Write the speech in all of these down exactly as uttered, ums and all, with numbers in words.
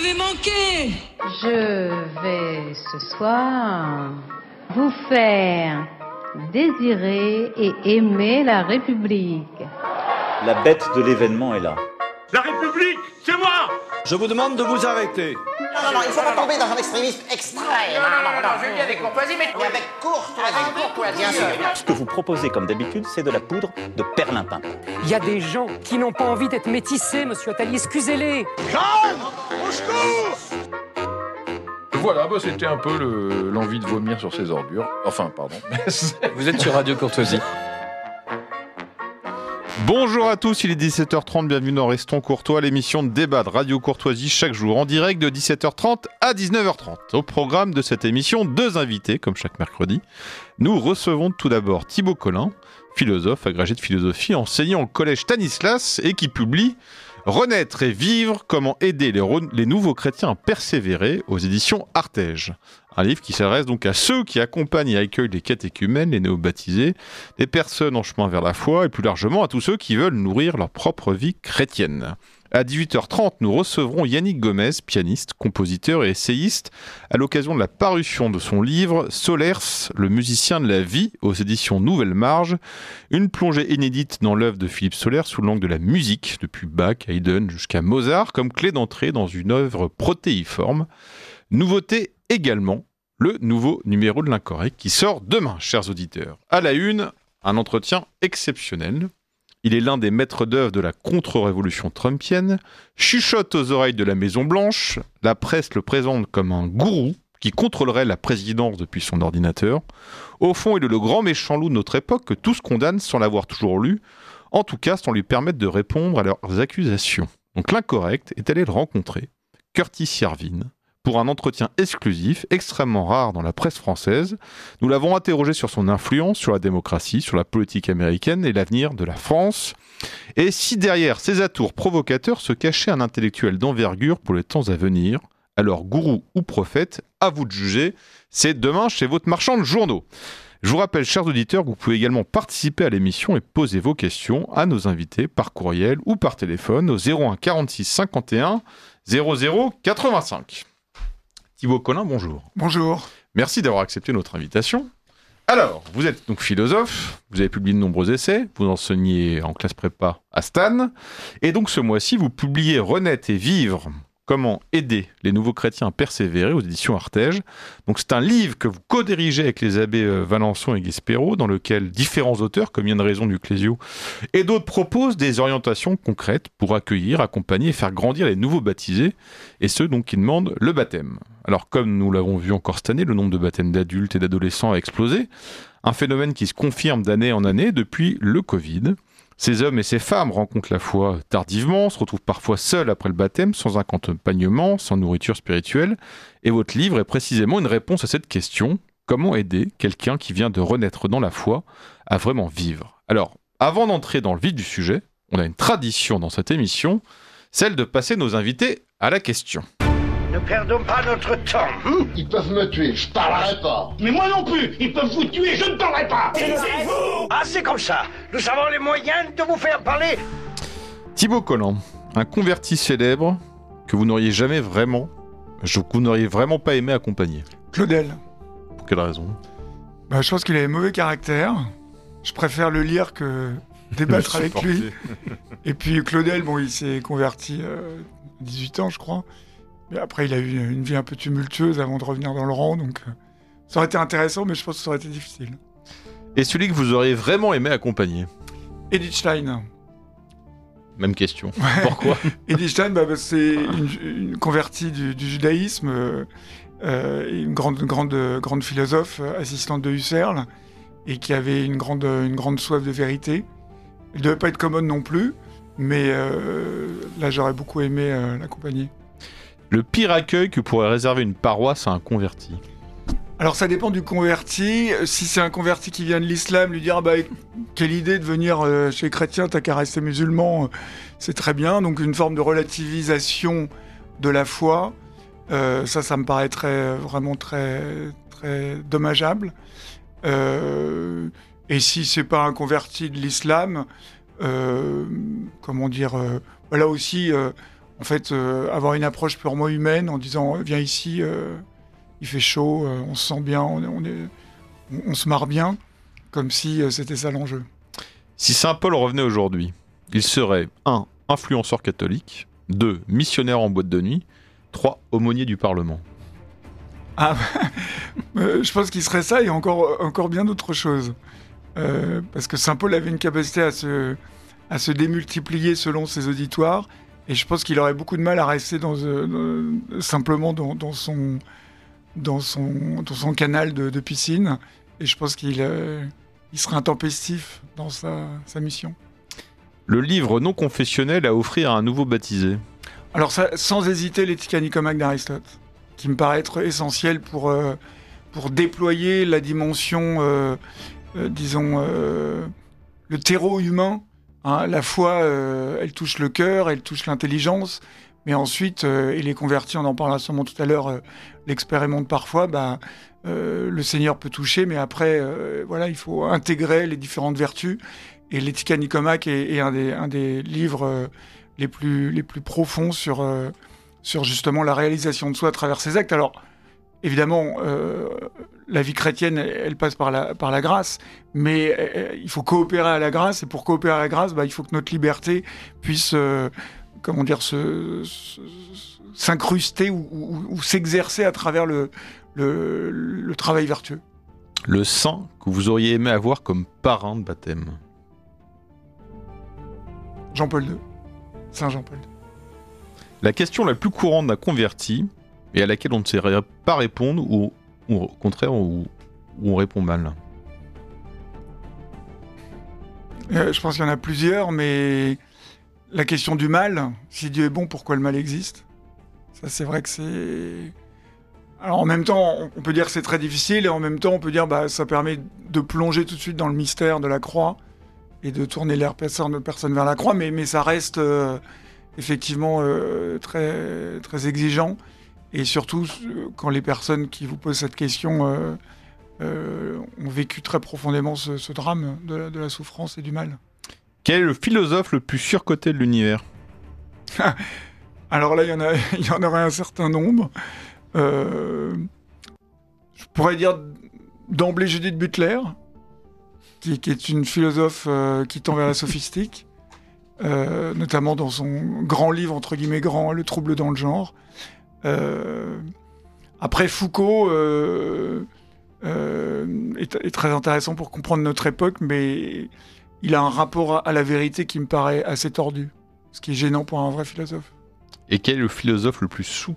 m'avez manqué. Je vais ce soir vous faire désirer et aimer la République. La bête de l'événement est là. La République, c'est moi. Je vous demande de vous arrêter. Non, non, non, il ne faut pas tomber dans un extrémisme extrême. Non, non, non, non, je viens avec courtoisie, mais... Mais avec courtoisie. Avec courtoisie, bien sûr. Ce que vous proposez comme d'habitude, c'est de la poudre de perlimpin. Il y a des gens qui n'ont pas envie d'être métissés, monsieur Attali, excusez-les. Calme, au secours. Voilà, bah c'était un peu le, l'envie de vomir sur ses ordures. Enfin, pardon. Vous êtes sur Radio Courtoisie. Bonjour à tous, il est dix-sept heures trente, bienvenue dans Restons Courtois, l'émission de débat de Radio Courtoisie chaque jour en direct de dix-sept heures trente à dix-neuf heures trente. Au programme de cette émission, deux invités, comme chaque mercredi. Nous recevons tout d'abord Thibaut Collin, philosophe, agrégé de philosophie, enseignant au collège Stanislas et qui publie Renaître et vivre, comment aider les, re- les nouveaux chrétiens à persévérer aux éditions Artege. Un livre qui s'adresse donc à ceux qui accompagnent et accueillent les catéchumènes, les néo-baptisés, les personnes en chemin vers la foi et plus largement à tous ceux qui veulent nourrir leur propre vie chrétienne. À dix-huit heures trente, nous recevrons Yannick Gomez, pianiste, compositeur et essayiste, à l'occasion de la parution de son livre « Solers, le musicien de la vie » aux éditions Nouvelle Marge, une plongée inédite dans l'œuvre de Philippe Sollers sous l'angle de la musique, depuis Bach, Haydn jusqu'à Mozart, comme clé d'entrée dans une œuvre protéiforme. Nouveauté également, le nouveau numéro de l'Incorrect qui sort demain, chers auditeurs. À la une, un entretien exceptionnel. Il est l'un des maîtres d'œuvre de la contre-révolution trumpienne, chuchote aux oreilles de la Maison-Blanche, la presse le présente comme un gourou qui contrôlerait la présidence depuis son ordinateur. Au fond, il est le grand méchant loup de notre époque que tous condamnent sans l'avoir toujours lu, en tout cas sans lui permettre de répondre à leurs accusations. Donc l'Incorrect est allé le rencontrer, Curtis Yarvin, pour un entretien exclusif, extrêmement rare dans la presse française. Nous l'avons interrogé sur son influence sur la démocratie, sur la politique américaine et l'avenir de la France. Et si derrière ces atours provocateurs se cachait un intellectuel d'envergure pour les temps à venir, alors gourou ou prophète, à vous de juger, c'est demain chez votre marchand de journaux. Je vous rappelle, chers auditeurs, que vous pouvez également participer à l'émission et poser vos questions à nos invités par courriel ou par téléphone au zéro un quarante-six cinquante et un zéro zéro quatre-vingt-cinq. Thibaut Collin, bonjour. Bonjour. Merci d'avoir accepté notre invitation. Alors, vous êtes donc philosophe, vous avez publié de nombreux essais, vous enseignez en classe prépa à Stan, et donc ce mois-ci, vous publiez Renaître et vivre, comment aider les nouveaux chrétiens à persévérer aux éditions Artege. Donc c'est un livre que vous co-dirigez avec les abbés Valençon et Guespero, dans lequel différents auteurs, comme Yann Raison du Clésio, et d'autres proposent des orientations concrètes pour accueillir, accompagner et faire grandir les nouveaux baptisés, et ceux donc qui demandent le baptême. Alors comme nous l'avons vu encore cette année, le nombre de baptêmes d'adultes et d'adolescents a explosé, un phénomène qui se confirme d'année en année depuis le Covid. Ces hommes et ces femmes rencontrent la foi tardivement, se retrouvent parfois seuls après le baptême, sans accompagnement, sans nourriture spirituelle. Et votre livre est précisément une réponse à cette question. Comment aider quelqu'un qui vient de renaître dans la foi à vraiment vivre ? Alors, avant d'entrer dans le vif du sujet, on a une tradition dans cette émission, celle de passer nos invités à la question. Ne perdons pas notre temps. Hum, ils peuvent me tuer, je parlerai pas. Mais moi non plus, ils peuvent vous tuer, je ne parlerai pas. Taisez-vous. Ah, c'est comme ça. Nous avons les moyens de vous faire parler. Thibaut Collin, un converti célèbre que vous n'auriez jamais vraiment, que vous n'auriez vraiment pas aimé accompagner. Claudel. Pour quelle raison ? Bah, je pense qu'il avait mauvais caractère. Je préfère le lire que débattre avec lui. Et puis Claudel, bon, il s'est converti euh, à dix-huit ans, je crois. Mais après, il a eu une vie un peu tumultueuse avant de revenir dans le rang, donc euh, ça aurait été intéressant, mais je pense que ça aurait été difficile. Et celui que vous auriez vraiment aimé accompagner ? Edith Stein. Même question. Ouais. Pourquoi ? Edith Stein, bah, bah, c'est une, une convertie du, du judaïsme, euh, euh, une grande, grande, grande philosophe, assistante de Husserl, et qui avait une grande, une grande soif de vérité. Elle ne devait pas être commode non plus, mais euh, là, j'aurais beaucoup aimé euh, l'accompagner. Le pire accueil que pourrait réserver une paroisse à un converti ? Alors ça dépend du converti. Si c'est un converti qui vient de l'islam, lui dire ah bah, quelle idée de venir euh, chez les chrétiens, t'as qu'à rester musulman, euh, c'est très bien. Donc une forme de relativisation de la foi, euh, ça, ça me paraîtrait vraiment très, très dommageable. Euh, et si c'est pas un converti de l'islam, euh, comment dire, euh, là aussi... Euh, en fait, euh, avoir une approche purement humaine en disant « Viens ici, euh, il fait chaud, euh, on se sent bien, on, est, on, est, on, on se marre bien », comme si euh, c'était ça l'enjeu. Si Saint Paul revenait aujourd'hui, il serait un influenceur catholique, deux missionnaire en boîte de nuit, trois aumônier du Parlement. Ah, euh, je pense qu'il serait ça et encore, encore bien d'autres choses. Euh, parce que Saint Paul avait une capacité à se, à se démultiplier selon ses auditoires, et je pense qu'il aurait beaucoup de mal à rester dans, euh, simplement dans, dans, son, dans, son, dans son canal de, de piscine, et je pense qu'il euh, il serait intempestif dans sa, sa mission. Le livre non confessionnel à offrir à un nouveau baptisé. Alors ça, sans hésiter, l'Éthique Nicomaque d'Aristote, qui me paraît être essentiel pour, euh, pour déployer la dimension, euh, euh, disons, euh, le terreau humain. Hein. La foi, euh, elle touche le cœur, elle touche l'intelligence, mais ensuite, euh, et les convertis, on en parlera sûrement tout à l'heure, euh, l'expérimente parfois, bah, euh, le Seigneur peut toucher, mais après, euh, voilà, il faut intégrer les différentes vertus. Et l'Éthique Nicomaque est, est un, des, un des livres euh, les, plus, les plus profonds sur, euh, sur justement la réalisation de soi à travers ses actes. Alors, évidemment, euh, la vie chrétienne, elle, elle passe par la, par la grâce, mais euh, il faut coopérer à la grâce, et pour coopérer à la grâce, bah, il faut que notre liberté puisse, euh, comment dire, se, se, s'incruster ou, ou, ou s'exercer à travers le, le, le travail vertueux. Le saint que vous auriez aimé avoir comme parrain de baptême. Jean-Paul deux. Saint Jean-Paul deux. La question la plus courante d'un converti, et à laquelle on ne sait pas répondre, ou, ou au contraire, où, où on répond mal. Euh, je pense qu'il y en a plusieurs, mais la question du mal, si Dieu est bon, pourquoi le mal existe ? Ça, c'est vrai que c'est... Alors en même temps, on peut dire que c'est très difficile, et en même temps, on peut dire que bah, ça permet de plonger tout de suite dans le mystère de la croix, et de tourner l'air personne, personne vers la croix, mais, mais ça reste euh, effectivement euh, très, très exigeant. Et surtout, quand les personnes qui vous posent cette question euh, euh, ont vécu très profondément ce, ce drame de la, de la souffrance et du mal. Quel est le philosophe le plus surcoté de l'univers ? Alors là, il y en a, il y en aurait un certain nombre. Euh, je pourrais dire d'emblée Judith Butler, Qui, qui est une philosophe euh, qui tend vers la sophistique, euh, notamment dans son grand livre, entre guillemets grand, Le trouble dans le genre. Euh, après, Foucault euh, euh, est, est très intéressant pour comprendre notre époque, mais il a un rapport à, à la vérité qui me paraît assez tordu, ce qui est gênant pour un vrai philosophe. Et quel est le philosophe le plus sous-coté ?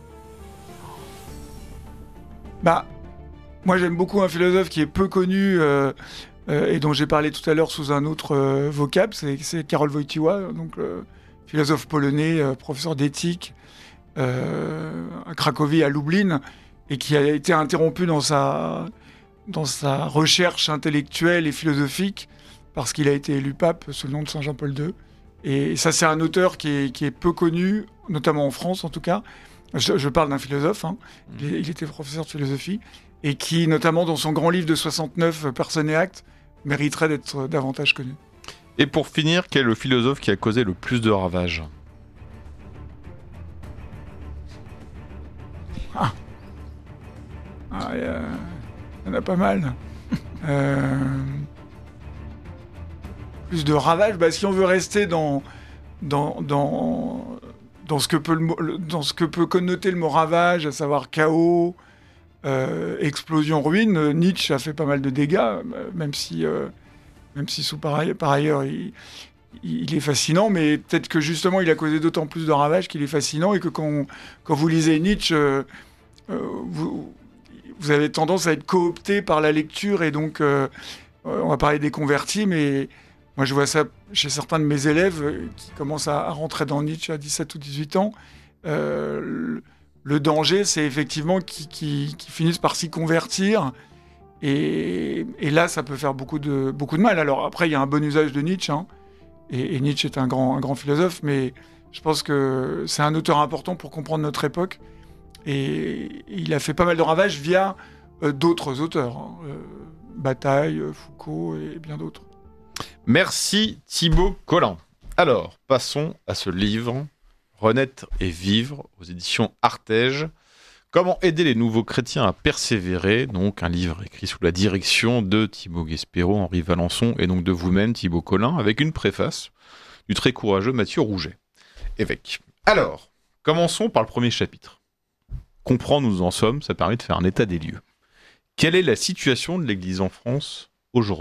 Bah... Moi, j'aime beaucoup un philosophe qui est peu connu euh, euh, et dont j'ai parlé tout à l'heure sous un autre euh, vocable, c'est, c'est Karol Wojtyła, donc le philosophe polonais, euh, professeur d'éthique euh, à Cracovie, à Lublin, et qui a été interrompu dans sa, dans sa recherche intellectuelle et philosophique parce qu'il a été élu pape sous le nom de Saint Jean-Paul deux. Et ça, c'est un auteur qui est, qui est peu connu, notamment en France en tout cas. Je, je parle d'un philosophe, hein. il, il était professeur de philosophie, et qui, notamment dans son grand livre de soixante-neuf, Personne et acte, mériterait d'être davantage connu. Et pour finir, quel est le philosophe qui a causé le plus de ravages ? Ah, ah il y, y en a pas mal. euh... Plus de ravages, bah, si on veut rester dans, dans, dans, dans, ce que peut le, dans ce que peut connoter le mot ravage, à savoir chaos, Euh, explosion, ruine, Nietzsche a fait pas mal de dégâts, même si, euh, même si sous par, ailleurs, par ailleurs il, il est fascinant, mais peut-être que justement il a causé d'autant plus de ravages qu'il est fascinant, et que quand, quand vous lisez Nietzsche, euh, euh, vous, vous avez tendance à être coopté par la lecture, et donc euh, on va parler des convertis, mais moi je vois ça chez certains de mes élèves qui commencent à, à rentrer dans Nietzsche à dix-sept ou dix-huit ans. Euh, Le danger, c'est effectivement qu'ils, qu'ils, qu'ils finissent par s'y convertir. Et, et là, ça peut faire beaucoup de, beaucoup de mal. Alors après, il y a un bon usage de Nietzsche. Hein, et, et Nietzsche est un grand, un grand philosophe. Mais je pense que c'est un auteur important pour comprendre notre époque. Et il a fait pas mal de ravages via euh, d'autres auteurs. Hein, euh, Bataille, Foucault et bien d'autres. Merci Thibaut Collin. Alors, passons à ce livre Renaître et vivre aux éditions Artege. Comment aider les nouveaux chrétiens à persévérer, donc un livre écrit sous la direction de Thibaut Guespero, Henri Valençon et donc de vous-même Thibaut Collin, avec une préface du très courageux Mathieu Rouget, évêque. Alors, commençons par le premier chapitre. Comprendre où nous en sommes, ça permet de faire un état des lieux. Quelle est la situation de l'Église en France aujourd'hui ?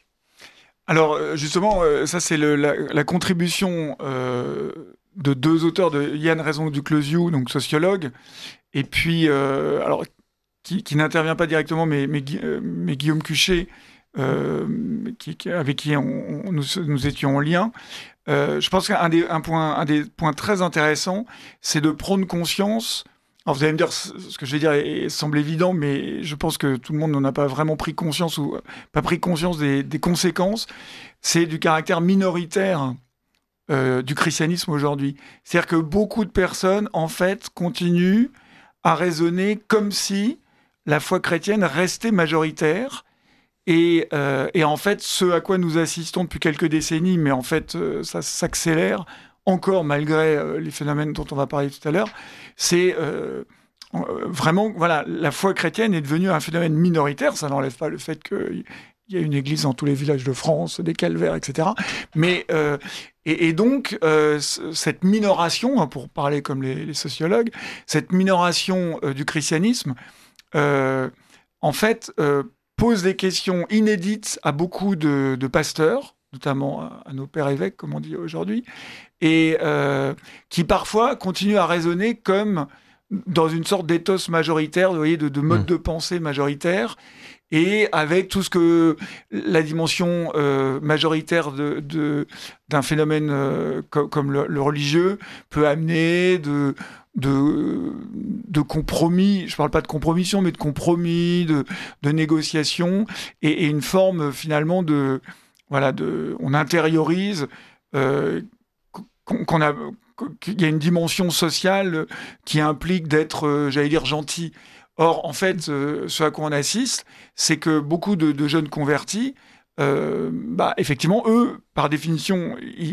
Alors justement, ça c'est le, la, la contribution euh, de deux auteurs, de Yann Raison-Duclosiou, donc sociologue, et puis, euh, alors, qui, qui n'intervient pas directement, mais, mais, mais Guillaume Cuchet, euh, qui, qui, avec qui on, on, nous, nous étions en lien. Euh, je pense qu'un des, un point, un des points très intéressants, c'est de prendre conscience. Alors vous allez me dire, ce que je vais dire est, est, semble évident, mais je pense que tout le monde n'en a pas vraiment pris conscience ou pas pris conscience des, des conséquences. C'est du caractère minoritaire euh, du christianisme aujourd'hui. C'est-à-dire que beaucoup de personnes, en fait, continuent à raisonner comme si la foi chrétienne restait majoritaire. Et, euh, et en fait, ce à quoi nous assistons depuis quelques décennies, mais en fait, euh, ça s'accélère encore malgré euh, les phénomènes dont on va parler tout à l'heure, c'est euh, euh, vraiment, voilà, la foi chrétienne est devenue un phénomène minoritaire. Ça n'enlève pas le fait qu'il y a une église dans tous les villages de France, des calvaires, et cetera. Mais, euh, et, et donc, euh, cette minoration, hein, pour parler comme les, les sociologues, cette minoration euh, du christianisme, euh, en fait, euh, pose des questions inédites à beaucoup de, de pasteurs, notamment à, à nos pères évêques, comme on dit aujourd'hui, et euh, qui parfois continuent à raisonner comme dans une sorte d'éthos majoritaire, vous voyez, de, de mode mmh. de pensée majoritaire, et avec tout ce que la dimension euh, majoritaire de, de, d'un phénomène euh, co- comme le, le religieux peut amener de, de, de compromis, je ne parle pas de compromission, mais de compromis, de, de négociation, et, et une forme finalement de... Voilà, de, on intériorise euh, qu'on, qu'on a, qu'il y a une dimension sociale qui implique d'être, euh, j'allais dire, gentil. Or, en fait, euh, ce à quoi on assiste, c'est que beaucoup de, de jeunes convertis, euh, bah, effectivement, eux, par définition,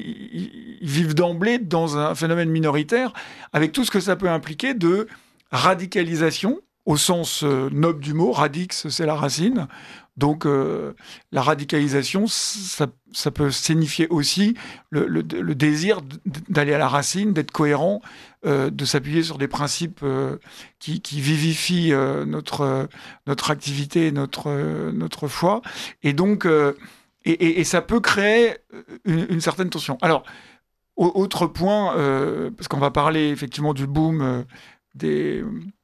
ils, ils vivent d'emblée dans un phénomène minoritaire, avec tout ce que ça peut impliquer de radicalisation, au sens euh, noble du mot. Radix, c'est la racine. Donc, euh, la radicalisation, ça, ça peut signifier aussi le, le, le désir d'aller à la racine, d'être cohérent, euh, de s'appuyer sur des principes euh, qui, qui vivifient euh, notre, euh, notre activité, notre, euh, notre foi. Et donc, euh, et, et, et ça peut créer une, une certaine tension. Alors, autre point, euh, parce qu'on va parler effectivement du boom euh, des...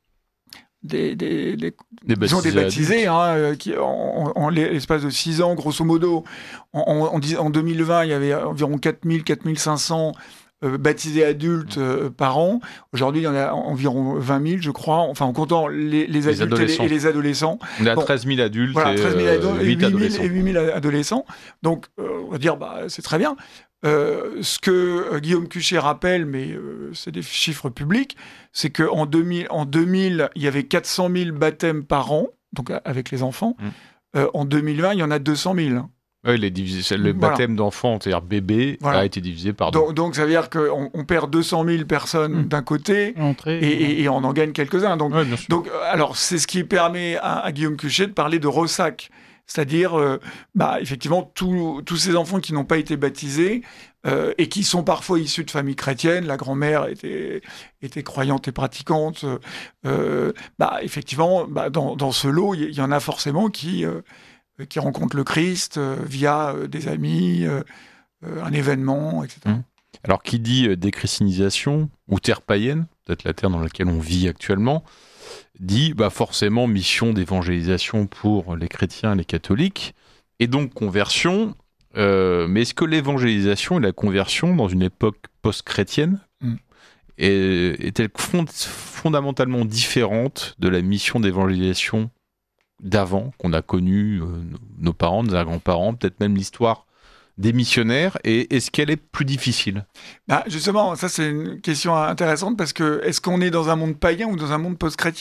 Des, des, des, des baptisés, disons des baptisés hein, qui, en, en l'espace de six ans, grosso modo, en, en, en deux mille vingt, il y avait environ quatre mille, quatre mille cinq cents euh, baptisés adultes euh, par an. Aujourd'hui, il y en a environ vingt mille, je crois, enfin en comptant les, les adultes les et, les, et les adolescents. On a bon, treize mille adultes voilà, et, treize mille ado- et huit adolescents. Et huit mille adolescents. Donc, euh, on va dire, bah, c'est très bien. Euh, ce que euh, Guillaume Cuchet rappelle, mais euh, c'est des chiffres publics, c'est qu'en deux mille, en deux mille, il y avait quatre cent mille baptêmes par an, donc avec les enfants. Mmh. Euh, en deux mille vingt, il y en a deux cent mille. Oui, les divis- le voilà. baptême d'enfants, c'est-à-dire bébé, voilà. a été divisé par deux. Donc, donc ça veut dire qu'on on perd deux cent mille personnes mmh. d'un côté Entrée, et, et, et on en gagne quelques-uns. Donc, ouais, donc, alors, c'est ce qui permet à, à Guillaume Cuchet de parler de ressac. C'est-à-dire, euh, bah, effectivement, tous ces enfants qui n'ont pas été baptisés euh, et qui sont parfois issus de familles chrétiennes, la grand-mère était, était croyante et pratiquante, euh, bah, effectivement, bah, dans, dans ce lot, il y, y en a forcément qui, euh, qui rencontrent le Christ euh, via euh, des amis, euh, euh, un événement, et cetera. Mmh. Alors, qui dit euh, déchristianisation ou terre païenne, peut-être la terre dans laquelle on vit actuellement, dit bah forcément mission d'évangélisation pour les chrétiens et les catholiques, et donc conversion. Euh, mais est-ce que l'évangélisation et la conversion dans une époque post-chrétienne mm. est, est-elle fond- fondamentalement différente de la mission d'évangélisation d'avant, qu'on a connue, euh, nos parents, nos grands-parents, peut-être même l'histoire des missionnaires, et est-ce qu'elle est plus difficile ? Bah justement, ça c'est une question intéressante, parce que est-ce qu'on est dans un monde païen ou dans un monde post-chrétien ?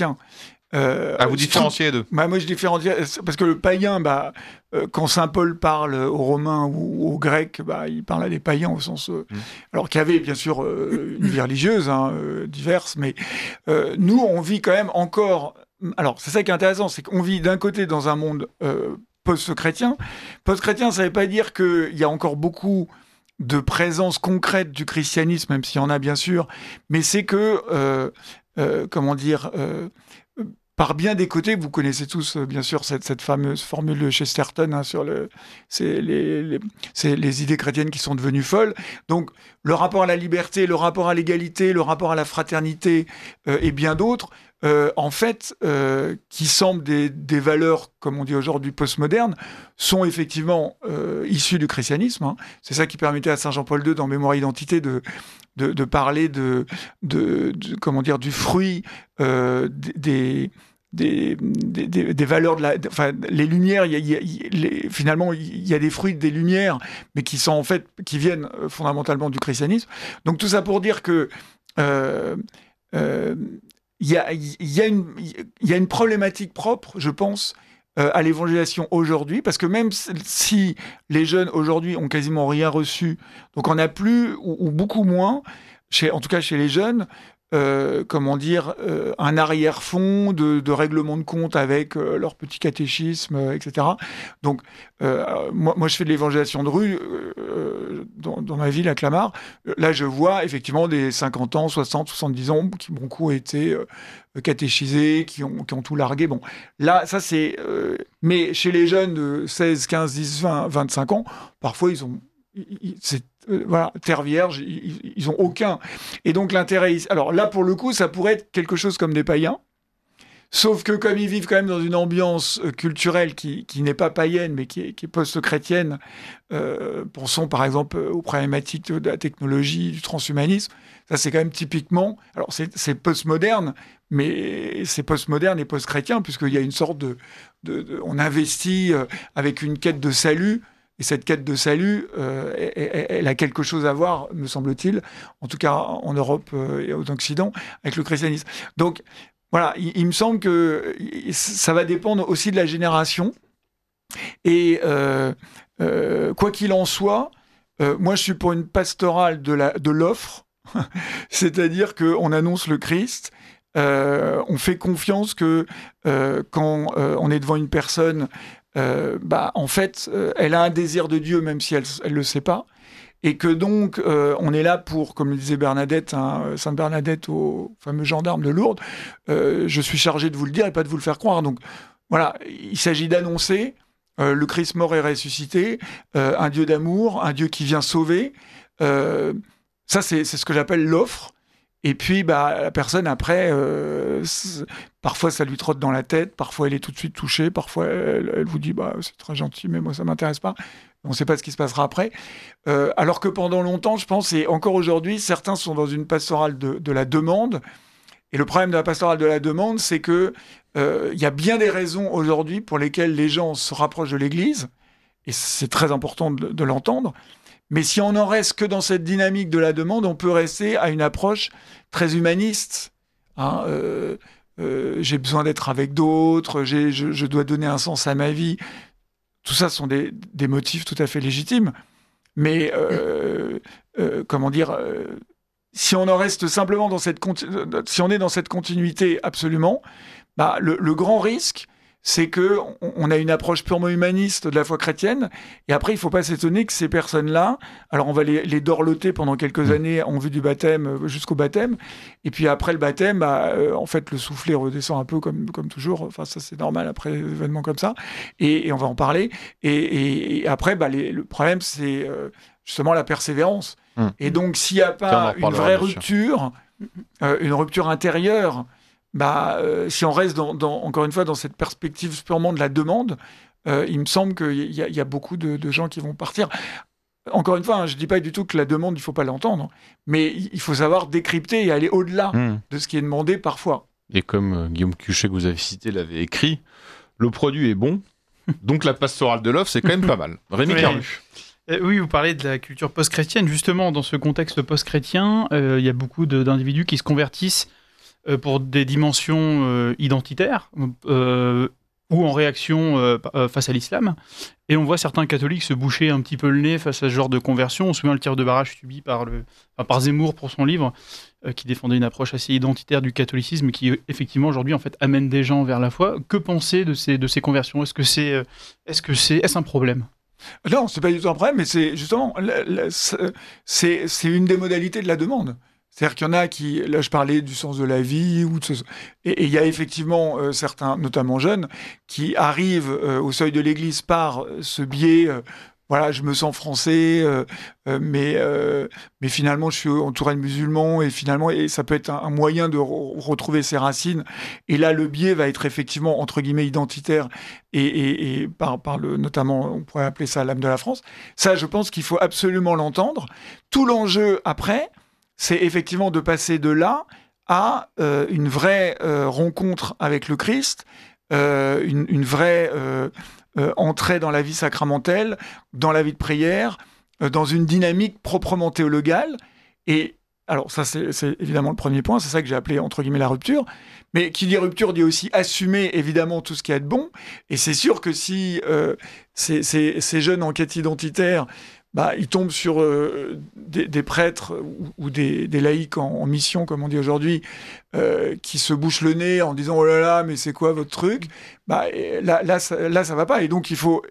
Euh, ah, vous différenciez les deux. Bah, moi, je différencie parce que le païen, bah, euh, quand saint Paul parle aux Romains ou aux Grecs, bah, il parle à des païens au sens, euh, mmh. alors qu'il y avait bien sûr euh, une vie religieuse, hein, euh, diverse, mais euh, nous, on vit quand même encore. Alors, c'est ça qui est intéressant, c'est qu'on vit d'un côté dans un monde euh, post-chrétien. Post-chrétien, ça ne veut pas dire qu'il y a encore beaucoup de présence concrète du christianisme, même s'il y en a bien sûr, mais c'est que, euh, euh, comment dire. Euh, Par bien des côtés, vous connaissez tous bien sûr cette, cette fameuse formule de Chesterton hein, sur le, c'est les, les, c'est les idées chrétiennes qui sont devenues folles. Donc le rapport à la liberté, le rapport à l'égalité, le rapport à la fraternité euh, et bien d'autres, euh, en fait, euh, qui semblent des, des valeurs, comme on dit aujourd'hui, postmodernes, sont effectivement euh, issues du christianisme. Hein. C'est ça qui permettait à saint Jean-Paul deux dans Mémoire et Identité de De, de parler de, de, de comment dire du fruit euh, des, des, des, des, des valeurs de la, enfin les lumières. Il y a, il y a, les, finalement il y a des fruits des lumières, mais qui sont en fait qui viennent fondamentalement du christianisme. Donc tout ça pour dire que euh, euh, il y a il y a une il y a une problématique propre, je pense. Euh, à l'évangélisation aujourd'hui, parce que même si les jeunes aujourd'hui ont quasiment rien reçu, donc on n'a plus, ou, ou beaucoup moins, chez, en tout cas chez les jeunes, euh, comment dire, euh, un arrière-fond de, de règlement de compte avec euh, leur petit catéchisme, euh, et cetera. Donc, euh, moi, moi, je fais de l'évangélisation de rue euh, dans, dans ma ville, à Clamart. Là, je vois effectivement des cinquante ans, soixante, soixante-dix ans qui, beaucoup, ont été euh, catéchisés, qui ont, qui ont tout largué. Bon, là, ça, c'est... Euh, mais chez les jeunes de seize, quinze, dix, vingt, vingt-cinq ans, parfois, ils ont... Ils, c'est, euh, voilà, terre vierge, ils, ils ont aucun. Et donc, l'intérêt... Alors là, pour le coup, ça pourrait être quelque chose comme des païens. Sauf que comme ils vivent quand même dans une ambiance culturelle qui, qui n'est pas païenne, mais qui est, qui est post-chrétienne, euh, pensons par exemple aux problématiques de la technologie, du transhumanisme, ça c'est quand même typiquement... Alors c'est, c'est post-moderne, mais c'est post-moderne et post-chrétien, puisqu'il y a une sorte de... de, de on investit avec une quête de salut, et cette quête de salut, euh, elle, elle a quelque chose à voir, me semble-t-il, en tout cas en Europe et en Occident, avec le christianisme. Donc... Voilà, il, il me semble que ça va dépendre aussi de la génération. Et euh, euh, quoi qu'il en soit, euh, moi je suis pour une pastorale de, la, de l'offre, c'est-à-dire qu'on annonce le Christ, euh, on fait confiance que euh, quand euh, on est devant une personne, euh, bah, en fait, euh, elle a un désir de Dieu, même si elle ne le sait pas. Et que donc, euh, on est là pour, comme le disait Bernadette, hein, Sainte Bernadette au fameux gendarme de Lourdes, euh, je suis chargé de vous le dire et pas de vous le faire croire. Donc voilà, il s'agit d'annoncer euh, le Christ mort et ressuscité, euh, un Dieu d'amour, un Dieu qui vient sauver. Euh, ça, c'est, c'est ce que j'appelle l'offre. Et puis, bah, la personne, après, euh, parfois, ça lui trotte dans la tête, parfois, elle est tout de suite touchée, parfois, elle, elle vous dit, bah, c'est très gentil, mais moi, ça m'intéresse pas. On ne sait pas ce qui se passera après. Euh, alors que pendant longtemps, je pense, et encore aujourd'hui, certains sont dans une pastorale de, de la demande. Et le problème de la pastorale de la demande, c'est que euh, y a bien des raisons aujourd'hui pour lesquelles les gens se rapprochent de l'Église. Et c'est très important de, de l'entendre. Mais si on n'en reste que dans cette dynamique de la demande, on peut rester à une approche très humaniste. Hein, euh, euh, j'ai besoin d'être avec d'autres, j'ai, je, je dois donner un sens à ma vie. Tout ça sont des, des motifs tout à fait légitimes. Mais, euh, euh, comment dire, euh, si on en reste simplement dans cette... Continu- si on est dans cette continuité absolument, bah, le, le grand risque, c'est qu'on on a une approche purement humaniste de la foi chrétienne, et après, il ne faut pas s'étonner que ces personnes-là, alors on va les, les dorloter pendant quelques mmh. années en vue du baptême, jusqu'au baptême, et puis après le baptême, bah, euh, en fait, le soufflet redescend un peu comme, comme toujours, enfin ça c'est normal après un événement comme ça, et, et on va en parler, et, et, et après, bah, les, le problème, c'est euh, justement la persévérance. Mmh. Et donc, s'il n'y a pas une vraie rupture, euh, une rupture intérieure, bah, euh, si on reste dans, dans, encore une fois dans cette perspective purement de la demande, euh, il me semble qu'il y, y a beaucoup de, de gens qui vont partir. Encore une fois, hein, je ne dis pas du tout que la demande, il ne faut pas l'entendre, mais il faut savoir décrypter et aller au-delà mmh. de ce qui est demandé parfois. Et comme euh, Guillaume Cuchet, que vous avez cité, l'avait écrit, le produit est bon, donc la pastorale de l'offre, c'est quand même pas mal. Rémi Carlu. Euh, oui, vous parlez de la culture post-chrétienne. Justement, dans ce contexte post-chrétien, il euh, y a beaucoup de, d'individus qui se convertissent euh, pour des dimensions euh, identitaires euh, ou en réaction euh, face à l'islam. Et on voit certains catholiques se boucher un petit peu le nez face à ce genre de conversion. On se souvient le tir de barrage subi par, le, enfin, par Zemmour pour son livre, euh, qui défendait une approche assez identitaire du catholicisme, qui effectivement aujourd'hui en fait amène des gens vers la foi. Que penser de ces, de ces conversions ? Est-ce que c'est, euh, est-ce que c'est, est-ce un problème ? Non, c'est pas du tout un problème, mais c'est justement, la, la, c'est, c'est une des modalités de la demande. C'est-à-dire qu'il y en a qui, là je parlais du sens de la vie, ou de ce, et il y a effectivement euh, certains, notamment jeunes, qui arrivent euh, au seuil de l'église par ce biais, euh, voilà, je me sens français, euh, euh, mais, euh, mais finalement je suis entouré de musulmans, et finalement, et ça peut être un, un moyen de re- retrouver ses racines. Et là, le biais va être effectivement, entre guillemets, identitaire, et, et, et par, par le, notamment, on pourrait appeler ça l'âme de la France. Ça, je pense qu'il faut absolument l'entendre. Tout l'enjeu après, c'est effectivement de passer de là à euh, une vraie euh, rencontre avec le Christ, euh, une, une vraie euh, euh, entrée dans la vie sacramentelle, dans la vie de prière, euh, dans une dynamique proprement théologale. Et alors ça, c'est, c'est évidemment le premier point, c'est ça que j'ai appelé entre guillemets la rupture. Mais qui dit rupture dit aussi assumer évidemment tout ce qu'il y a de bon. Et c'est sûr que si euh, ces, ces, ces jeunes en quête identitaire, bah, ils tombent sur euh, des, des prêtres ou, ou des, des laïcs en, en mission, comme on dit aujourd'hui, euh, qui se bouchent le nez en disant « Oh là là, mais c'est quoi votre truc ?» Bah, là, là, ça, là, ça va pas. Et donc, il faut...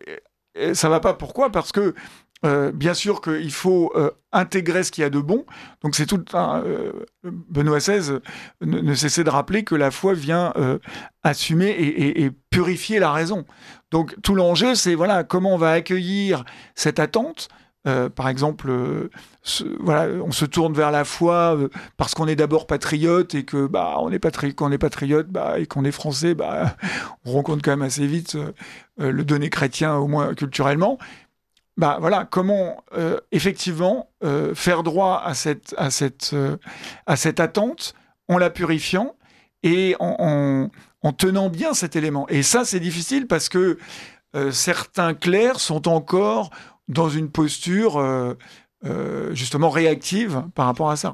Ça va pas, pourquoi ? Parce que, euh, bien sûr qu'il faut euh, intégrer ce qu'il y a de bon. Donc, c'est tout un... Euh, Benoît seize ne, ne cessait de rappeler que la foi vient euh, assumer et, et, et purifier la raison. Donc, tout l'enjeu, c'est voilà, comment on va accueillir cette attente. Euh, par exemple, euh, ce, voilà, on se tourne vers la foi euh, parce qu'on est d'abord patriote et que bah on est patri- quand on est patriote bah, et qu'on est français, bah on rencontre quand même assez vite euh, le donné chrétien, au moins culturellement. Bah voilà, comment euh, effectivement euh, faire droit à cette à cette euh, à cette attente en la purifiant et en, en, en tenant bien cet élément. Et ça, c'est difficile parce que euh, certains clercs sont encore dans une posture euh, euh, justement réactive par rapport à ça.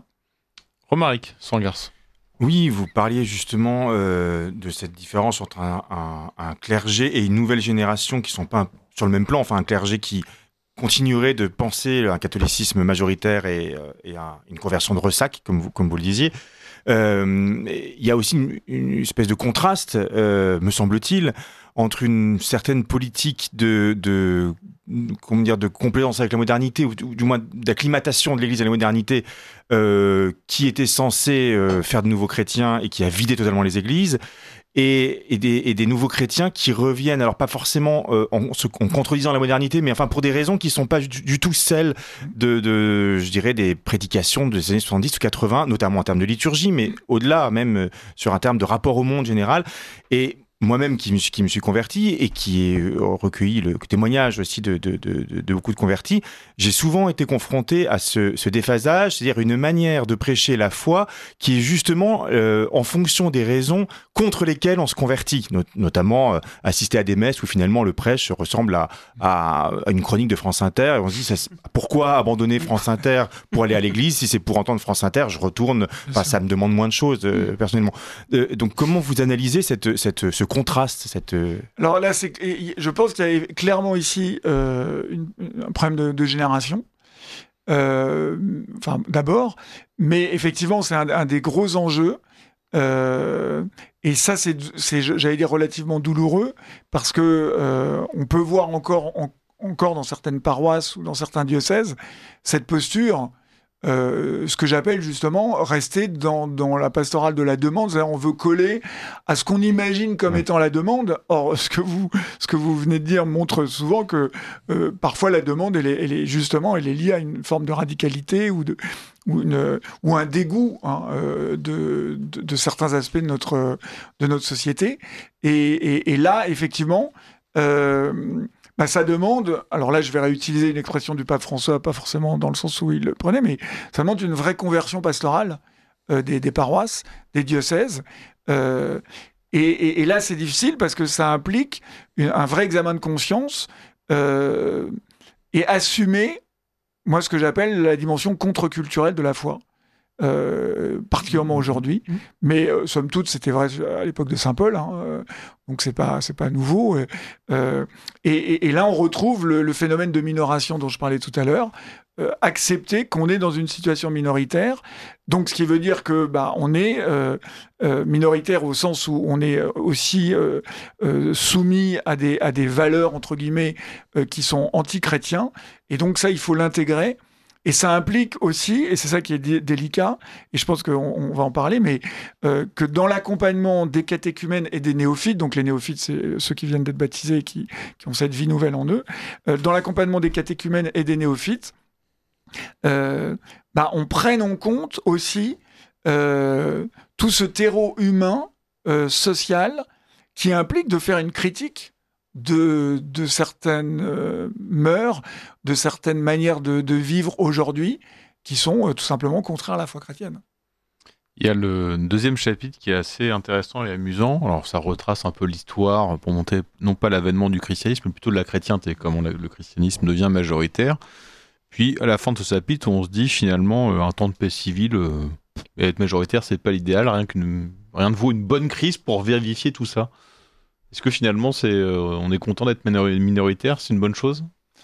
Romaric Sangars. Oui, vous parliez justement euh, de cette différence entre un, un, un clergé et une nouvelle génération qui ne sont pas un, sur le même plan, enfin un clergé qui continuerait de penser un catholicisme majoritaire et, euh, et un, une conversion de ressac, comme vous, comme vous le disiez. Euh, il y a aussi une, une espèce de contraste, euh, me semble-t-il, entre une certaine politique de, de, comment dire, de complaisance avec la modernité, ou, ou du moins d'acclimatation de l'Église à la modernité, euh, qui était censée euh, faire de nouveaux chrétiens et qui a vidé totalement les églises, et, et, des, et des nouveaux chrétiens qui reviennent, alors pas forcément euh, en, en contredisant la modernité, mais enfin pour des raisons qui sont pas du, du tout celles de, de, je dirais, des prédications des années soixante-dix ou quatre-vingts, notamment en termes de liturgie, mais au-delà, même euh, sur un terme de rapport au monde général. Et moi-même qui me, suis, qui me suis converti et qui ai recueilli le témoignage aussi de, de, de, de, de beaucoup de convertis, j'ai souvent été confronté à ce, ce déphasage, c'est-à-dire une manière de prêcher la foi qui est justement euh, en fonction des raisons contre lesquelles on se convertit, not- notamment euh, assister à des messes où finalement le prêche ressemble à, à, à une chronique de France Inter, et on se dit ça, pourquoi abandonner France Inter pour aller à l'église? Si c'est pour entendre France Inter, je retourne, enfin, ça me demande moins de choses euh, personnellement. Euh, donc comment vous analysez cette, cette, ce contraste, cette... Alors là, c'est, je pense qu'il y a clairement ici euh, une, un problème de, de génération. Euh, enfin, d'abord, mais effectivement, c'est un, un des gros enjeux. Euh, et ça, c'est, c'est, j'allais dire, relativement douloureux parce que euh, on peut voir encore, en, encore dans certaines paroisses ou dans certains diocèses cette posture. Euh, ce que j'appelle justement rester dans, dans la pastorale de la demande, c'est-à-dire on veut coller à ce qu'on imagine comme étant la demande. Or, ce que vous, ce que vous venez de dire montre souvent que euh, parfois la demande, elle est, elle est justement, elle est liée à une forme de radicalité ou de ou, une, ou un dégoût hein, euh, de, de, de certains aspects de notre de notre société. Et, et, et là, effectivement. Euh, Bah, ça demande, alors là je vais réutiliser une expression du pape François, pas forcément dans le sens où il le prenait, mais ça demande une vraie conversion pastorale euh, des, des paroisses, des diocèses. Euh, et, et, et là c'est difficile parce que ça implique une, un vrai examen de conscience euh, et assumer, moi ce que j'appelle la dimension contre-culturelle de la foi. euh, particulièrement aujourd'hui. Mmh. Mais euh, somme toute, c'était vrai à l'époque de Saint-Paul, hein, euh, donc c'est pas c'est pas nouveau. Euh, et, et, et là, on retrouve le, le phénomène de minoration dont je parlais tout à l'heure. Euh, accepter qu'on est dans une situation minoritaire, donc ce qui veut dire que bah, on est euh, euh, minoritaire au sens où on est aussi euh, euh, soumis à des, à des valeurs, entre guillemets, euh, qui sont anti-chrétiens, et donc ça, il faut l'intégrer, et ça implique aussi, et c'est ça qui est dé- délicat, et je pense qu'on on va en parler, mais euh, que dans l'accompagnement des catéchumènes et des néophytes, donc les néophytes, c'est ceux qui viennent d'être baptisés et qui, qui ont cette vie nouvelle en eux, euh, dans l'accompagnement des catéchumènes et des néophytes, Euh, bah, on prenne en compte aussi euh, tout ce terreau humain, euh, social, qui implique de faire une critique de, de certaines euh, mœurs, de certaines manières de, de vivre aujourd'hui, qui sont euh, tout simplement contraires à la foi chrétienne. Il y a le deuxième chapitre qui est assez intéressant et amusant. Alors, ça retrace un peu l'histoire pour montrer non pas l'avènement du christianisme, mais plutôt de la chrétienté, comment le christianisme devient majoritaire. Puis, à la fin de ce chapitre, on se dit finalement, euh, un temps de paix civile, euh, et être majoritaire, c'est pas l'idéal. Rien, qu'une, rien ne vaut une bonne crise pour vérifier tout ça. Est-ce que finalement, c'est, euh, on est content d'être minoritaire, c'est une bonne chose ?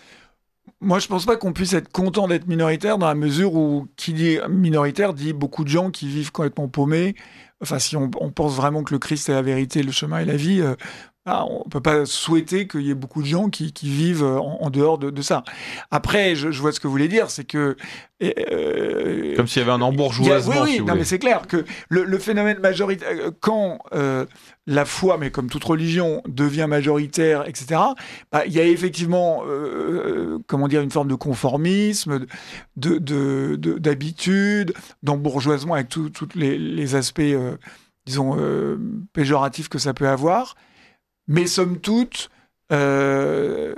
Moi, je pense pas qu'on puisse être content d'être minoritaire dans la mesure où qui dit minoritaire dit beaucoup de gens qui vivent complètement paumés. Enfin, si on, on pense vraiment que le Christ est la vérité, le chemin et la vie, euh, ah, on peut pas souhaiter qu'il y ait beaucoup de gens qui, qui vivent en, en dehors de, de ça. Après, je, je vois ce que vous voulez dire, c'est que euh, comme s'il y avait un embourgeoisement. Oui, oui, si vous non, voulez. mais c'est clair que le, le phénomène majoritaire, quand euh, la foi, mais comme toute religion, devient majoritaire, et cetera. Bah, il y a effectivement, euh, comment dire, une forme de conformisme, de, de, de d'habitude, d'embourgeoisement avec tous les, les aspects, euh, disons, euh, péjoratifs que ça peut avoir. Mais somme toute, euh,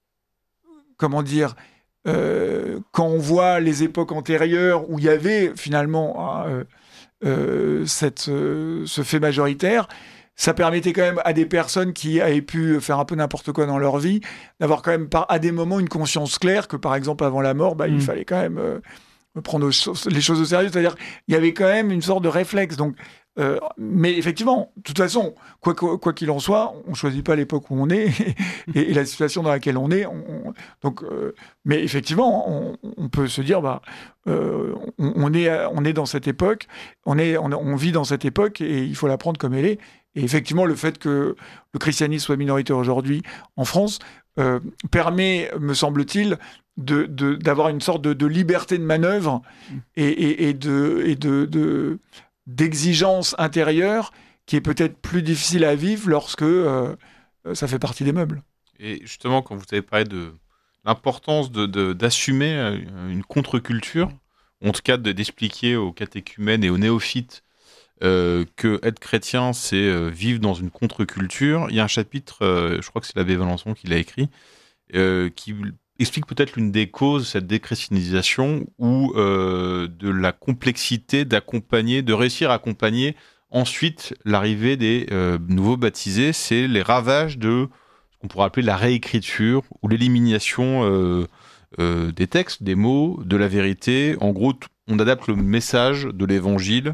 comment dire, euh, quand on voit les époques antérieures où il y avait finalement euh, euh, cette, euh, ce fait majoritaire, ça permettait quand même à des personnes qui avaient pu faire un peu n'importe quoi dans leur vie d'avoir quand même par, à des moments une conscience claire que par exemple avant la mort, bah, mmh. il fallait quand même euh, prendre les choses au sérieux. C'est-à-dire il y avait quand même une sorte de réflexe. Donc, Euh, mais effectivement, de toute façon, quoi, quoi, quoi qu'il en soit, on ne choisit pas l'époque où on est et, et la situation dans laquelle on est. On, on, donc, euh, mais effectivement, on, on peut se dire, bah, euh, on, on, est, on est dans cette époque, on, est, on, on vit dans cette époque et il faut la prendre comme elle est. Et effectivement, le fait que le christianisme soit minoritaire aujourd'hui en France euh, permet, me semble-t-il, de, de, d'avoir une sorte de, de liberté de manœuvre et, et, et de... Et de, de d'exigence intérieure qui est peut-être plus difficile à vivre lorsque euh, ça fait partie des meubles. Et justement, quand vous avez parlé de l'importance de, de, d'assumer une contre-culture, en tout cas de, d'expliquer aux catéchumènes et aux néophytes euh, que être chrétien, c'est euh, vivre dans une contre-culture, il y a un chapitre, euh, je crois que c'est l'abbé Valençon qui l'a écrit, euh, qui explique peut-être l'une des causes de cette déchristianisation ou euh, de la complexité d'accompagner, de réussir à accompagner ensuite l'arrivée des euh, nouveaux baptisés, c'est les ravages de ce qu'on pourrait appeler la réécriture ou l'élimination euh, euh, des textes, des mots, de la vérité. En gros, t- on adapte le message de l'évangile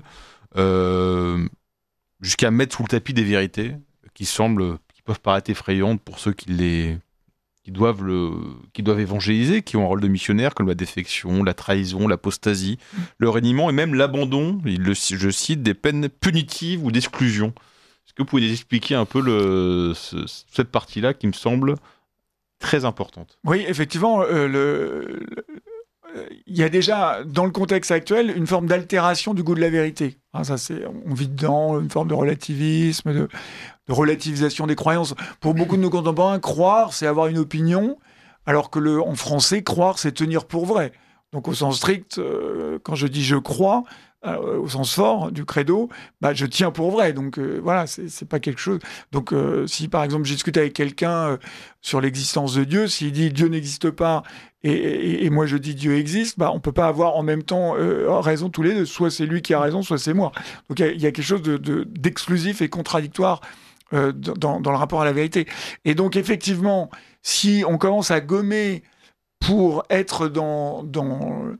euh, jusqu'à mettre sous le tapis des vérités qui semblent, qui peuvent paraître effrayantes pour ceux qui les qui doivent, le, qui doivent évangéliser, qui ont un rôle de missionnaire, comme la défection, la trahison, l'apostasie, mmh. le reniement et même l'abandon, il le, je cite, des peines punitives ou d'exclusion. Est-ce que vous pouvez nous expliquer un peu le, ce, cette partie-là qui me semble très importante ? Oui, effectivement, euh, le, le, il y a déjà, dans le contexte actuel, une forme d'altération du goût de la vérité. Hein, ça, c'est, on vit dedans, une forme de relativisme, de, de relativisation des croyances. Pour beaucoup de nos contemporains, croire, c'est avoir une opinion, alors que le, en français, croire, c'est tenir pour vrai. Donc, au sens strict, euh, quand je dis je crois, euh, au sens fort du credo, bah, je tiens pour vrai. Donc, euh, voilà, c'est, c'est pas quelque chose. Donc, euh, si par exemple, je discute avec quelqu'un euh, sur l'existence de Dieu, s'il dit Dieu n'existe pas, et, et, et moi je dis Dieu existe, bah, on peut pas avoir en même temps euh, raison tous les deux. Soit c'est lui qui a raison, soit c'est moi. Donc, il y, y a quelque chose de, de, d'exclusif et contradictoire euh, dans, dans le rapport à la vérité. Et donc, effectivement, si on commence à gommer pour être dans, dans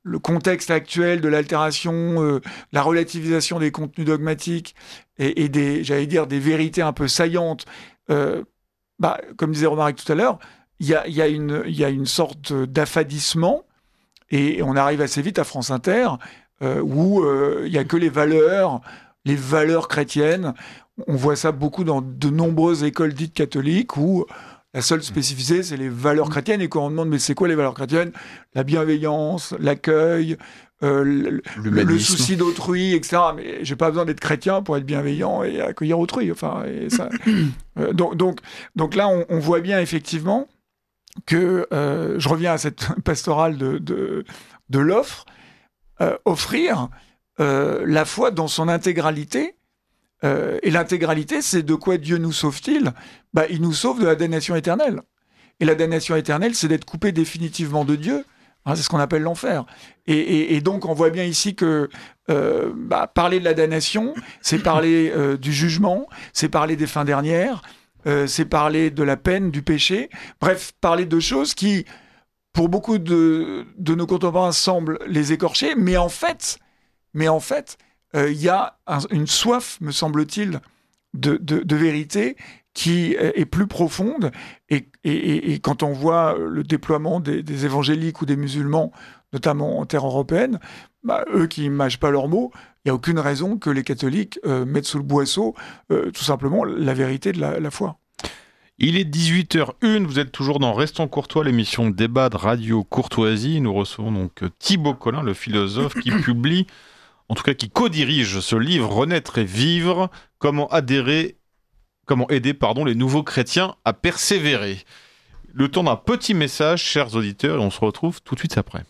le contexte actuel de l'altération, euh, la relativisation des contenus dogmatiques et, et des, j'allais dire, des vérités un peu saillantes, euh, bah, comme disait Romaric tout à l'heure, il y a, y a une, il y a une sorte d'affadissement et on arrive assez vite à France Inter euh, où il euh, y a que les valeurs, les valeurs chrétiennes. On voit ça beaucoup dans de nombreuses écoles dites catholiques où la seule spécificité, c'est les valeurs chrétiennes. Et quand on demande, mais c'est quoi les valeurs chrétiennes ? La bienveillance, l'accueil, euh, le, le souci d'autrui, et cetera. Mais j'ai pas besoin d'être chrétien pour être bienveillant et accueillir autrui. Enfin, et ça, euh, donc, donc, donc là, on, on voit bien effectivement que, euh, je reviens à cette pastorale de, de, de l'offre, euh, offrir euh, la foi dans son intégralité. Euh, et l'intégralité, c'est de quoi Dieu nous sauve-t-il ? Bah, il nous sauve de la damnation éternelle. Et la damnation éternelle, c'est d'être coupé définitivement de Dieu. Hein, c'est ce qu'on appelle l'enfer. Et, et, et donc, on voit bien ici que euh, bah, parler de la damnation, c'est parler euh, du jugement, c'est parler des fins dernières, euh, c'est parler de la peine, du péché. Bref, parler de choses qui, pour beaucoup de, de nos contemporains, semblent les écorcher. Mais en fait, mais en fait, il euh, y a un, une soif, me semble-t-il, de, de, de vérité qui est plus profonde. Et, et, et quand on voit le déploiement des, des évangéliques ou des musulmans, notamment en terre européenne, bah, eux qui ne mâchent pas leurs mots, il n'y a aucune raison que les catholiques euh, mettent sous le boisseau euh, tout simplement la vérité de la, la foi. Il est dix-huit heures une, vous êtes toujours dans Restons Courtois, l'émission de débat de Radio Courtoisie. Nous recevons donc Thibaut Collin, le philosophe, qui publie en tout cas qui co-dirige ce livre « Renaître et vivre, comment adhérer, comment aider pardon, les nouveaux chrétiens à persévérer ». Le temps d'un petit message, chers auditeurs, et on se retrouve tout de suite après.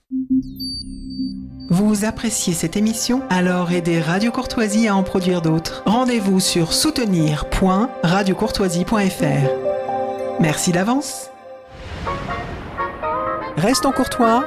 Vous appréciez cette émission ? Alors aidez Radio Courtoisie à en produire d'autres. Rendez-vous sur soutenir point radio courtoisie point f r. Merci d'avance. Restons courtois.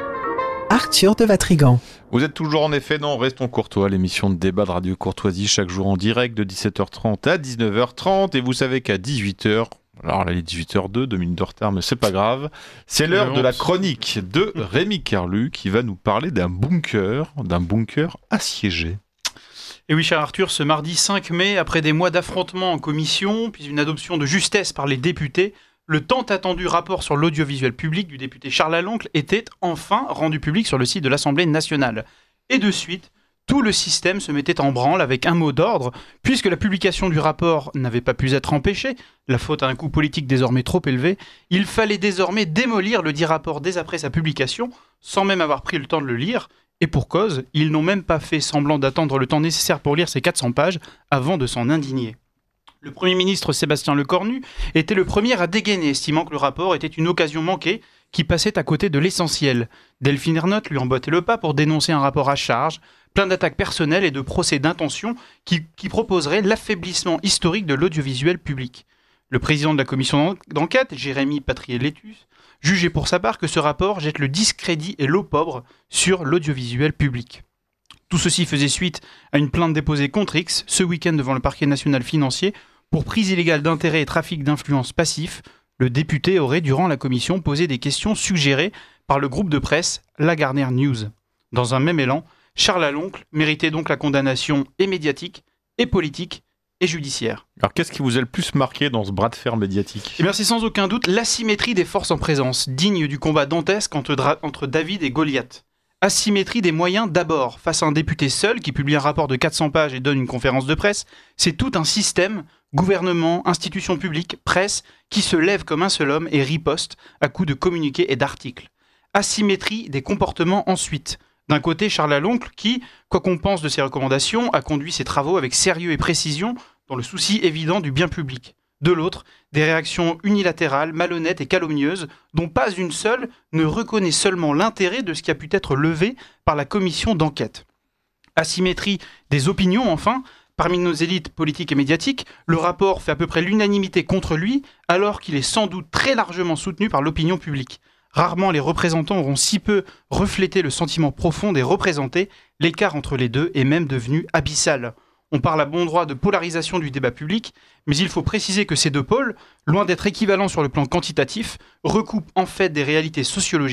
Arthur de Vatrigan. Vous êtes toujours en effet dans Restons Courtois, l'émission de débat de Radio Courtoisie, chaque jour en direct de dix-sept heures trente à dix-neuf heures trente. Et vous savez qu'à dix-huit heures, alors là il est dix-huit heures deux, deux minutes de retard, mais c'est pas grave, c'est l'heure de la chronique de Rémi Kerlu qui va nous parler d'un bunker, d'un bunker assiégé. Et oui, cher Arthur, ce mardi cinq mai, après des mois d'affrontements en commission, puis une adoption de justesse par les députés, le tant attendu rapport sur l'audiovisuel public du député Charles Laloncle était enfin rendu public sur le site de l'Assemblée nationale. Et de suite, tout le système se mettait en branle avec un mot d'ordre, puisque la publication du rapport n'avait pas pu être empêchée, la faute à un coût politique désormais trop élevé, il fallait désormais démolir le dit rapport dès après sa publication, sans même avoir pris le temps de le lire, et pour cause, ils n'ont même pas fait semblant d'attendre le temps nécessaire pour lire ces quatre cents pages avant de s'en indigner. Le Premier ministre Sébastien Lecornu était le premier à dégainer, estimant que le rapport était une occasion manquée qui passait à côté de l'essentiel. Delphine Ernotte lui emboîtait le pas pour dénoncer un rapport à charge, plein d'attaques personnelles et de procès d'intention qui, qui proposerait l'affaiblissement historique de l'audiovisuel public. Le président de la commission d'enquête, Jérémy Patrier-Létus, jugeait pour sa part que ce rapport jette le discrédit et l'opprobre sur l'audiovisuel public. Tout ceci faisait suite à une plainte déposée contre X ce week-end devant le parquet national financier pour prise illégale d'intérêt et trafic d'influence passif. Le député aurait, durant la commission, posé des questions suggérées par le groupe de presse Lagardère News. Dans un même élan, Charles Laloncle méritait donc la condamnation et médiatique, et politique, et judiciaire. Alors qu'est-ce qui vous a le plus marqué dans ce bras de fer médiatique ? Eh bien, c'est sans aucun doute l'asymétrie des forces en présence, digne du combat dantesque entre, dra- entre David et Goliath. Asymétrie des moyens d'abord, face à un député seul qui publie un rapport de quatre cents pages et donne une conférence de presse, c'est tout un système, gouvernement, institutions publiques, presse, qui se lève comme un seul homme et riposte à coups de communiqués et d'articles. Asymétrie des comportements ensuite. D'un côté, Charles Laloncle qui, quoi qu'on pense de ses recommandations, a conduit ses travaux avec sérieux et précision dans le souci évident du bien public. De l'autre, des réactions unilatérales, malhonnêtes et calomnieuses, dont pas une seule ne reconnaît seulement l'intérêt de ce qui a pu être levé par la commission d'enquête. Asymétrie des opinions, enfin. Parmi nos élites politiques et médiatiques, le rapport fait à peu près l'unanimité contre lui, alors qu'il est sans doute très largement soutenu par l'opinion publique. Rarement les représentants auront si peu reflété le sentiment profond des représentés, l'écart entre les deux est même devenu abyssal. On parle à bon droit de polarisation du débat public, mais il faut préciser que ces deux pôles, loin d'être équivalents sur le plan quantitatif, recoupent en fait des réalités sociologiques,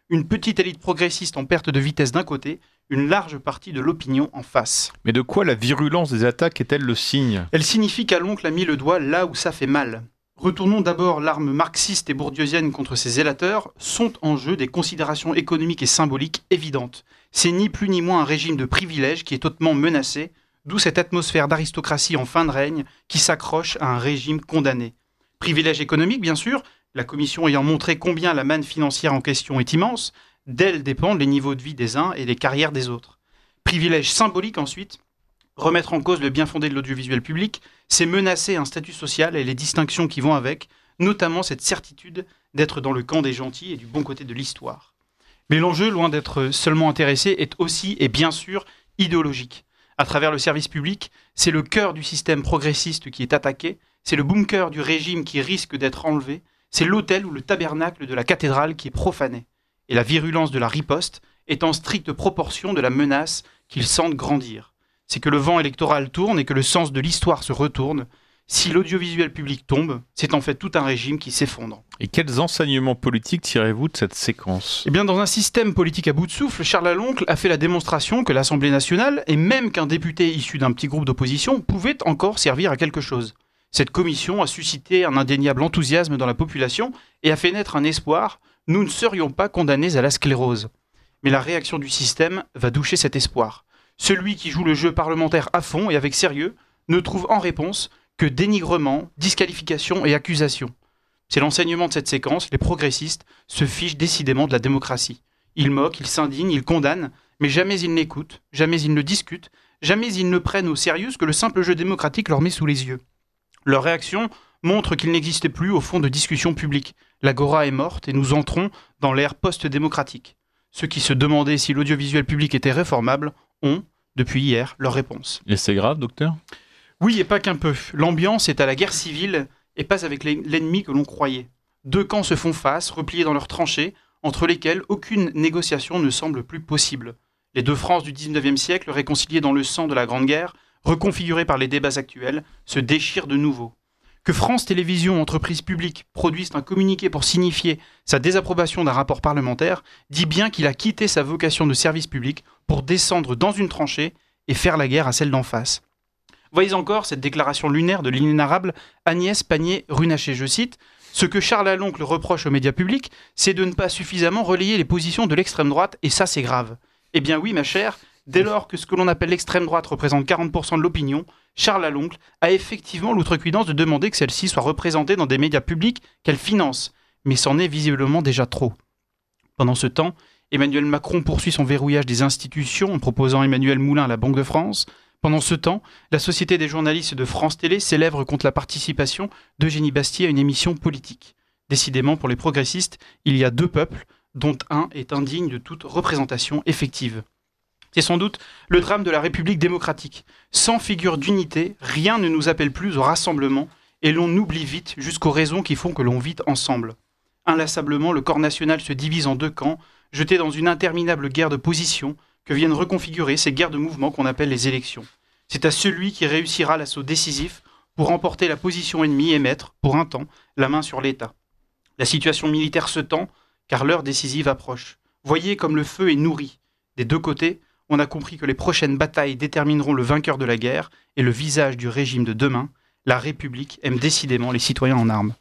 une petite élite progressiste en perte de vitesse d'un côté, une large partie de l'opinion en face. Mais de quoi la virulence des attaques est-elle le signe ? Elle signifie qu'à l'oncle a mis le doigt là où ça fait mal. Retournons d'abord l'arme marxiste et bourdieusienne contre ces zélateurs, sont en jeu des considérations économiques et symboliques évidentes. C'est ni plus ni moins un régime de privilèges qui est hautement menacé, d'où cette atmosphère d'aristocratie en fin de règne qui s'accroche à un régime condamné. Privilèges économiques, bien sûr, la commission ayant montré combien la manne financière en question est immense, d'elle dépendent les niveaux de vie des uns et les carrières des autres. Privilèges symboliques ensuite, remettre en cause le bien fondé de l'audiovisuel public, c'est menacer un statut social et les distinctions qui vont avec, notamment cette certitude d'être dans le camp des gentils et du bon côté de l'histoire. Mais l'enjeu, loin d'être seulement intéressé, est aussi et bien sûr idéologique. À travers le service public, c'est le cœur du système progressiste qui est attaqué, c'est le bunker du régime qui risque d'être enlevé, c'est l'autel ou le tabernacle de la cathédrale qui est profané. Et la virulence de la riposte est en stricte proportion de la menace qu'ils sentent grandir. C'est que le vent électoral tourne et que le sens de l'histoire se retourne. Si l'audiovisuel public tombe, c'est en fait tout un régime qui s'effondre. Et quels enseignements politiques tirez-vous de cette séquence ? Eh bien, dans un système politique à bout de souffle, Charles Laloncle a fait la démonstration que l'Assemblée nationale, et même qu'un député issu d'un petit groupe d'opposition, pouvait encore servir à quelque chose. Cette commission a suscité un indéniable enthousiasme dans la population et a fait naître un espoir. Nous ne serions pas condamnés à la sclérose. Mais la réaction du système va doucher cet espoir. Celui qui joue le jeu parlementaire à fond et avec sérieux ne trouve en réponse que dénigrement, disqualification et accusation. C'est l'enseignement de cette séquence, les progressistes se fichent décidément de la démocratie. Ils moquent, ils s'indignent, ils condamnent, mais jamais ils n'écoutent, jamais ils ne discutent, jamais ils ne prennent au sérieux ce que le simple jeu démocratique leur met sous les yeux. Leur réaction montre qu'il n'existe plus au fond de discussion publique. L'agora est morte et nous entrons dans l'ère post-démocratique. Ceux qui se demandaient si l'audiovisuel public était réformable ont, depuis hier, leur réponse. Et c'est grave, docteur ? Oui, et pas qu'un peu. L'ambiance est à la guerre civile et pas avec l'ennemi que l'on croyait. Deux camps se font face, repliés dans leurs tranchées, entre lesquelles aucune négociation ne semble plus possible. Les deux France du dix-neuvième siècle, réconciliées dans le sang de la Grande Guerre, reconfigurées par les débats actuels, se déchirent de nouveau. Que France Télévisions, entreprise publique, produise un communiqué pour signifier sa désapprobation d'un rapport parlementaire, dit bien qu'il a quitté sa vocation de service public pour descendre dans une tranchée et faire la guerre à celle d'en face. Voyez encore cette déclaration lunaire de l'inénarrable Agnès Pannier-Runacher. Je cite « Ce que Charles Laloncle reproche aux médias publics, c'est de ne pas suffisamment relayer les positions de l'extrême droite, et ça c'est grave. » Eh bien oui, ma chère, dès lors que ce que l'on appelle l'extrême droite représente quarante pour cent de l'opinion, Charles Laloncle a effectivement l'outrecuidance de demander que celle-ci soit représentée dans des médias publics qu'elle finance, mais c'en est visiblement déjà trop. Pendant ce temps, Emmanuel Macron poursuit son verrouillage des institutions en proposant Emmanuel Moulin à la Banque de France. Pendant ce temps, la Société des journalistes de France Télé célèbre contre la participation d'Eugénie Bastier à une émission politique. Décidément, pour les progressistes, il y a deux peuples, dont un est indigne de toute représentation effective. C'est sans doute le drame de la République démocratique. Sans figure d'unité, rien ne nous appelle plus au rassemblement et l'on oublie vite jusqu'aux raisons qui font que l'on vit ensemble. Inlassablement, le corps national se divise en deux camps, jeté dans une interminable guerre de positions que viennent reconfigurer ces guerres de mouvement qu'on appelle les élections. C'est à celui qui réussira l'assaut décisif pour remporter la position ennemie et mettre, pour un temps, la main sur l'État. La situation militaire se tend, car l'heure décisive approche. Voyez comme le feu est nourri. Des deux côtés, on a compris que les prochaines batailles détermineront le vainqueur de la guerre et le visage du régime de demain. La République aime décidément les citoyens en armes.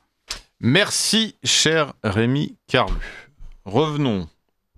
Merci, cher Rémi Carlu. Revenons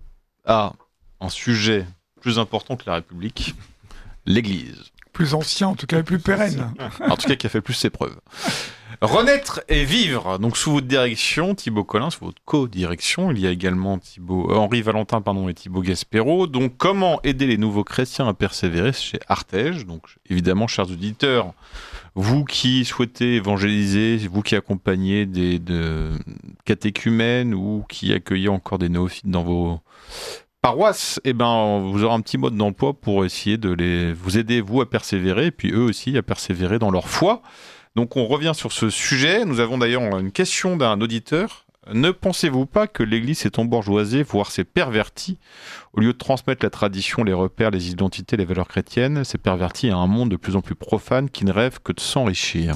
à un sujet plus important que la République, l'Église. Plus ancien, en tout cas, plus pérenne. En tout cas, qui a fait plus ses preuves. Renaître et vivre. Donc, sous votre direction, Thibaut Collin, sous votre co-direction, il y a également Thibaut, euh, Henri Valentin pardon, et Thibaut Gasperot. Donc, comment aider les nouveaux chrétiens à persévérer chez Artege. Donc, évidemment, chers auditeurs, vous qui souhaitez évangéliser, vous qui accompagnez des de, catéchumènes ou qui accueillez encore des néophytes dans vos paroisses, eh ben, vous aurez un petit mode d'emploi pour essayer de les, vous aider, vous, à persévérer, et puis eux aussi à persévérer dans leur foi. Donc on revient sur ce sujet. Nous avons d'ailleurs une question d'un auditeur. Ne pensez-vous pas que l'Église s'est embourgeoisée, voire s'est pervertie, au lieu de transmettre la tradition, les repères, les identités, les valeurs chrétiennes, s'est pervertie à un monde de plus en plus profane qui ne rêve que de s'enrichir?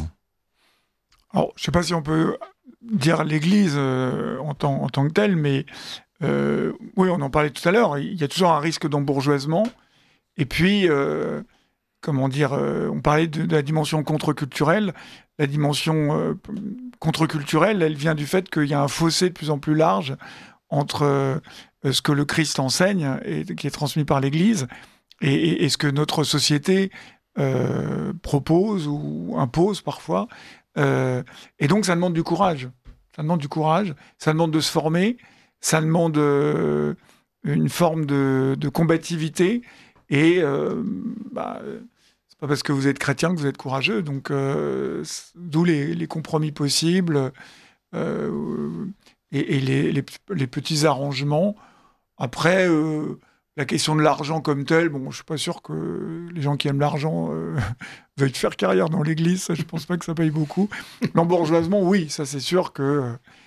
Alors, je ne sais pas si on peut dire l'Église euh, en, tant, en tant que telle, mais euh, oui, on en parlait tout à l'heure, il y a toujours un risque d'embourgeoisement. Et puis, euh, comment dire, euh, on parlait de, de la dimension contre-culturelle. La dimension euh, contre-culturelle, elle vient du fait qu'il y a un fossé de plus en plus large entre euh, ce que le Christ enseigne et qui est transmis par l'Église et, et, et ce que notre société euh, propose ou impose parfois. Euh, et donc, ça demande du courage. Ça demande du courage, ça demande de se former, ça demande euh, une forme de, de combativité. Et euh, bah, c'est pas parce que vous êtes chrétien que vous êtes courageux. Donc, euh, d'où les, les compromis possibles euh, et, et les, les, les petits arrangements. Après, euh, la question de l'argent comme tel, bon, je suis pas sûr que les gens qui aiment l'argent euh, veuillent faire carrière dans l'Église. Ça, je pense pas que ça paye beaucoup. L'embourgeoisement, oui, ça c'est sûr que.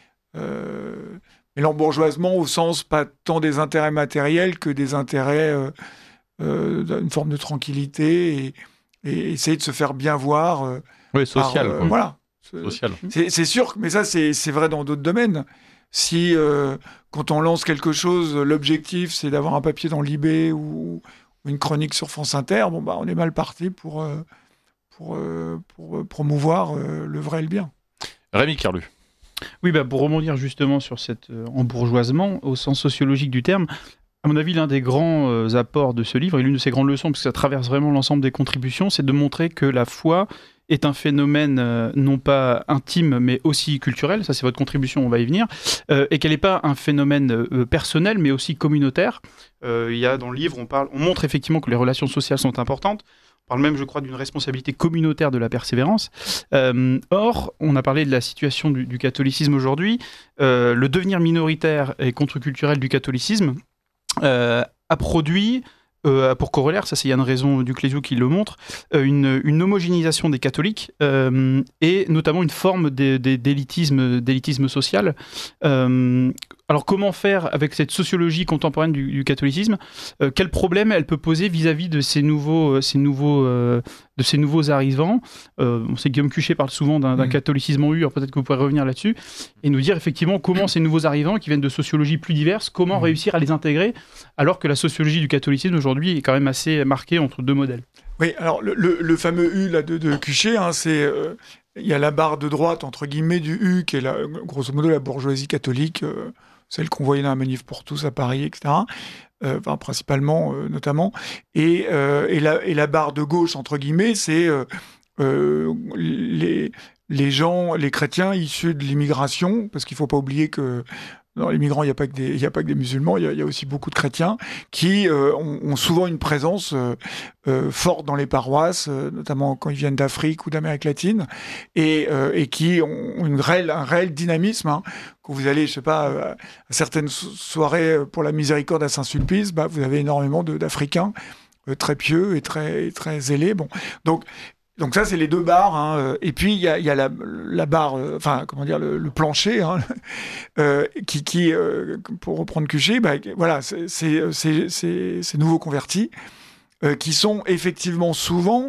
Euh, mais l'embourgeoisement au sens pas tant des intérêts matériels que des intérêts. Euh, Euh, une forme de tranquillité et, et essayer de se faire bien voir. Euh, oui, social. Par, euh, voilà. Social. C'est, c'est sûr, mais ça, c'est, c'est vrai dans d'autres domaines. Si, euh, quand on lance quelque chose, l'objectif, c'est d'avoir un papier dans l'I B ou, ou une chronique sur France Inter, bon, bah, on est mal parti pour, euh, pour, euh, pour promouvoir euh, le vrai et le bien. Rémi Kerlu. Oui, bah, pour rebondir justement sur cet euh, embourgeoisement, au sens sociologique du terme, à mon avis, l'un des grands euh, apports de ce livre, et l'une de ses grandes leçons, parce que ça traverse vraiment l'ensemble des contributions, c'est de montrer que la foi est un phénomène euh, non pas intime, mais aussi culturel, ça c'est votre contribution, on va y venir, euh, et qu'elle n'est pas un phénomène euh, personnel, mais aussi communautaire. Euh, il y a dans le livre, on, parle, on montre effectivement que les relations sociales sont importantes, on parle même, je crois, d'une responsabilité communautaire de la persévérance. Euh, or, on a parlé de la situation du, du catholicisme aujourd'hui, euh, le devenir minoritaire et contre-culturel du catholicisme, Euh, a produit, euh, pour corollaire, ça c'est Yann Raison du Clésio qui le montre, euh, une, une homogénéisation des catholiques euh, et notamment une forme de, de, d'élitisme, d'élitisme social. Euh, alors comment faire avec cette sociologie contemporaine du, du catholicisme euh, quel problème elle peut poser vis-à-vis de ces nouveaux, ces nouveaux, euh, de ces nouveaux arrivants euh, on sait que Guillaume Cuchet parle souvent d'un, d'un catholicisme en U, alors peut-être que vous pourrez revenir là-dessus et nous dire effectivement comment ces nouveaux arrivants qui viennent de sociologies plus diverses, comment réussir à les intégrer alors que la sociologie du catholicisme aujourd'hui est quand même assez marquée entre deux modèles. Oui, alors le, le, le fameux U là, de, de Cuchet, hein, c'est... Euh, il y a la barre de droite, entre guillemets, du U, qui est la, grosso modo la bourgeoisie catholique, euh, celle qu'on voyait dans la Manif pour tous à Paris, et cetera. Euh, enfin, principalement, euh, notamment. Et, euh, et, la, et la barre de gauche, entre guillemets, c'est euh, euh, les, les gens, les chrétiens issus de l'immigration, parce qu'il ne faut pas oublier que dans les migrants, il n'y a pas que des, il y a pas que des musulmans, il y a, il y a aussi beaucoup de chrétiens qui euh, ont, ont souvent une présence euh, euh, forte dans les paroisses, euh, notamment quand ils viennent d'Afrique ou d'Amérique latine, et, euh, et qui ont une réelle, un réel dynamisme. Hein. Quand vous allez, je sais pas, à certaines soirées pour la miséricorde à Saint-Sulpice, bah, vous avez énormément de, d'Africains euh, très pieux et très, très zélés. Bon, donc Donc ça, c'est les deux barres. Hein. Et puis, il y a, y a la, la barre, euh, enfin, comment dire, le, le plancher, hein, euh, qui, qui euh, pour reprendre Cuchet, bah, voilà, c'est, c'est, c'est, c'est, ces nouveaux convertis euh, qui sont effectivement souvent,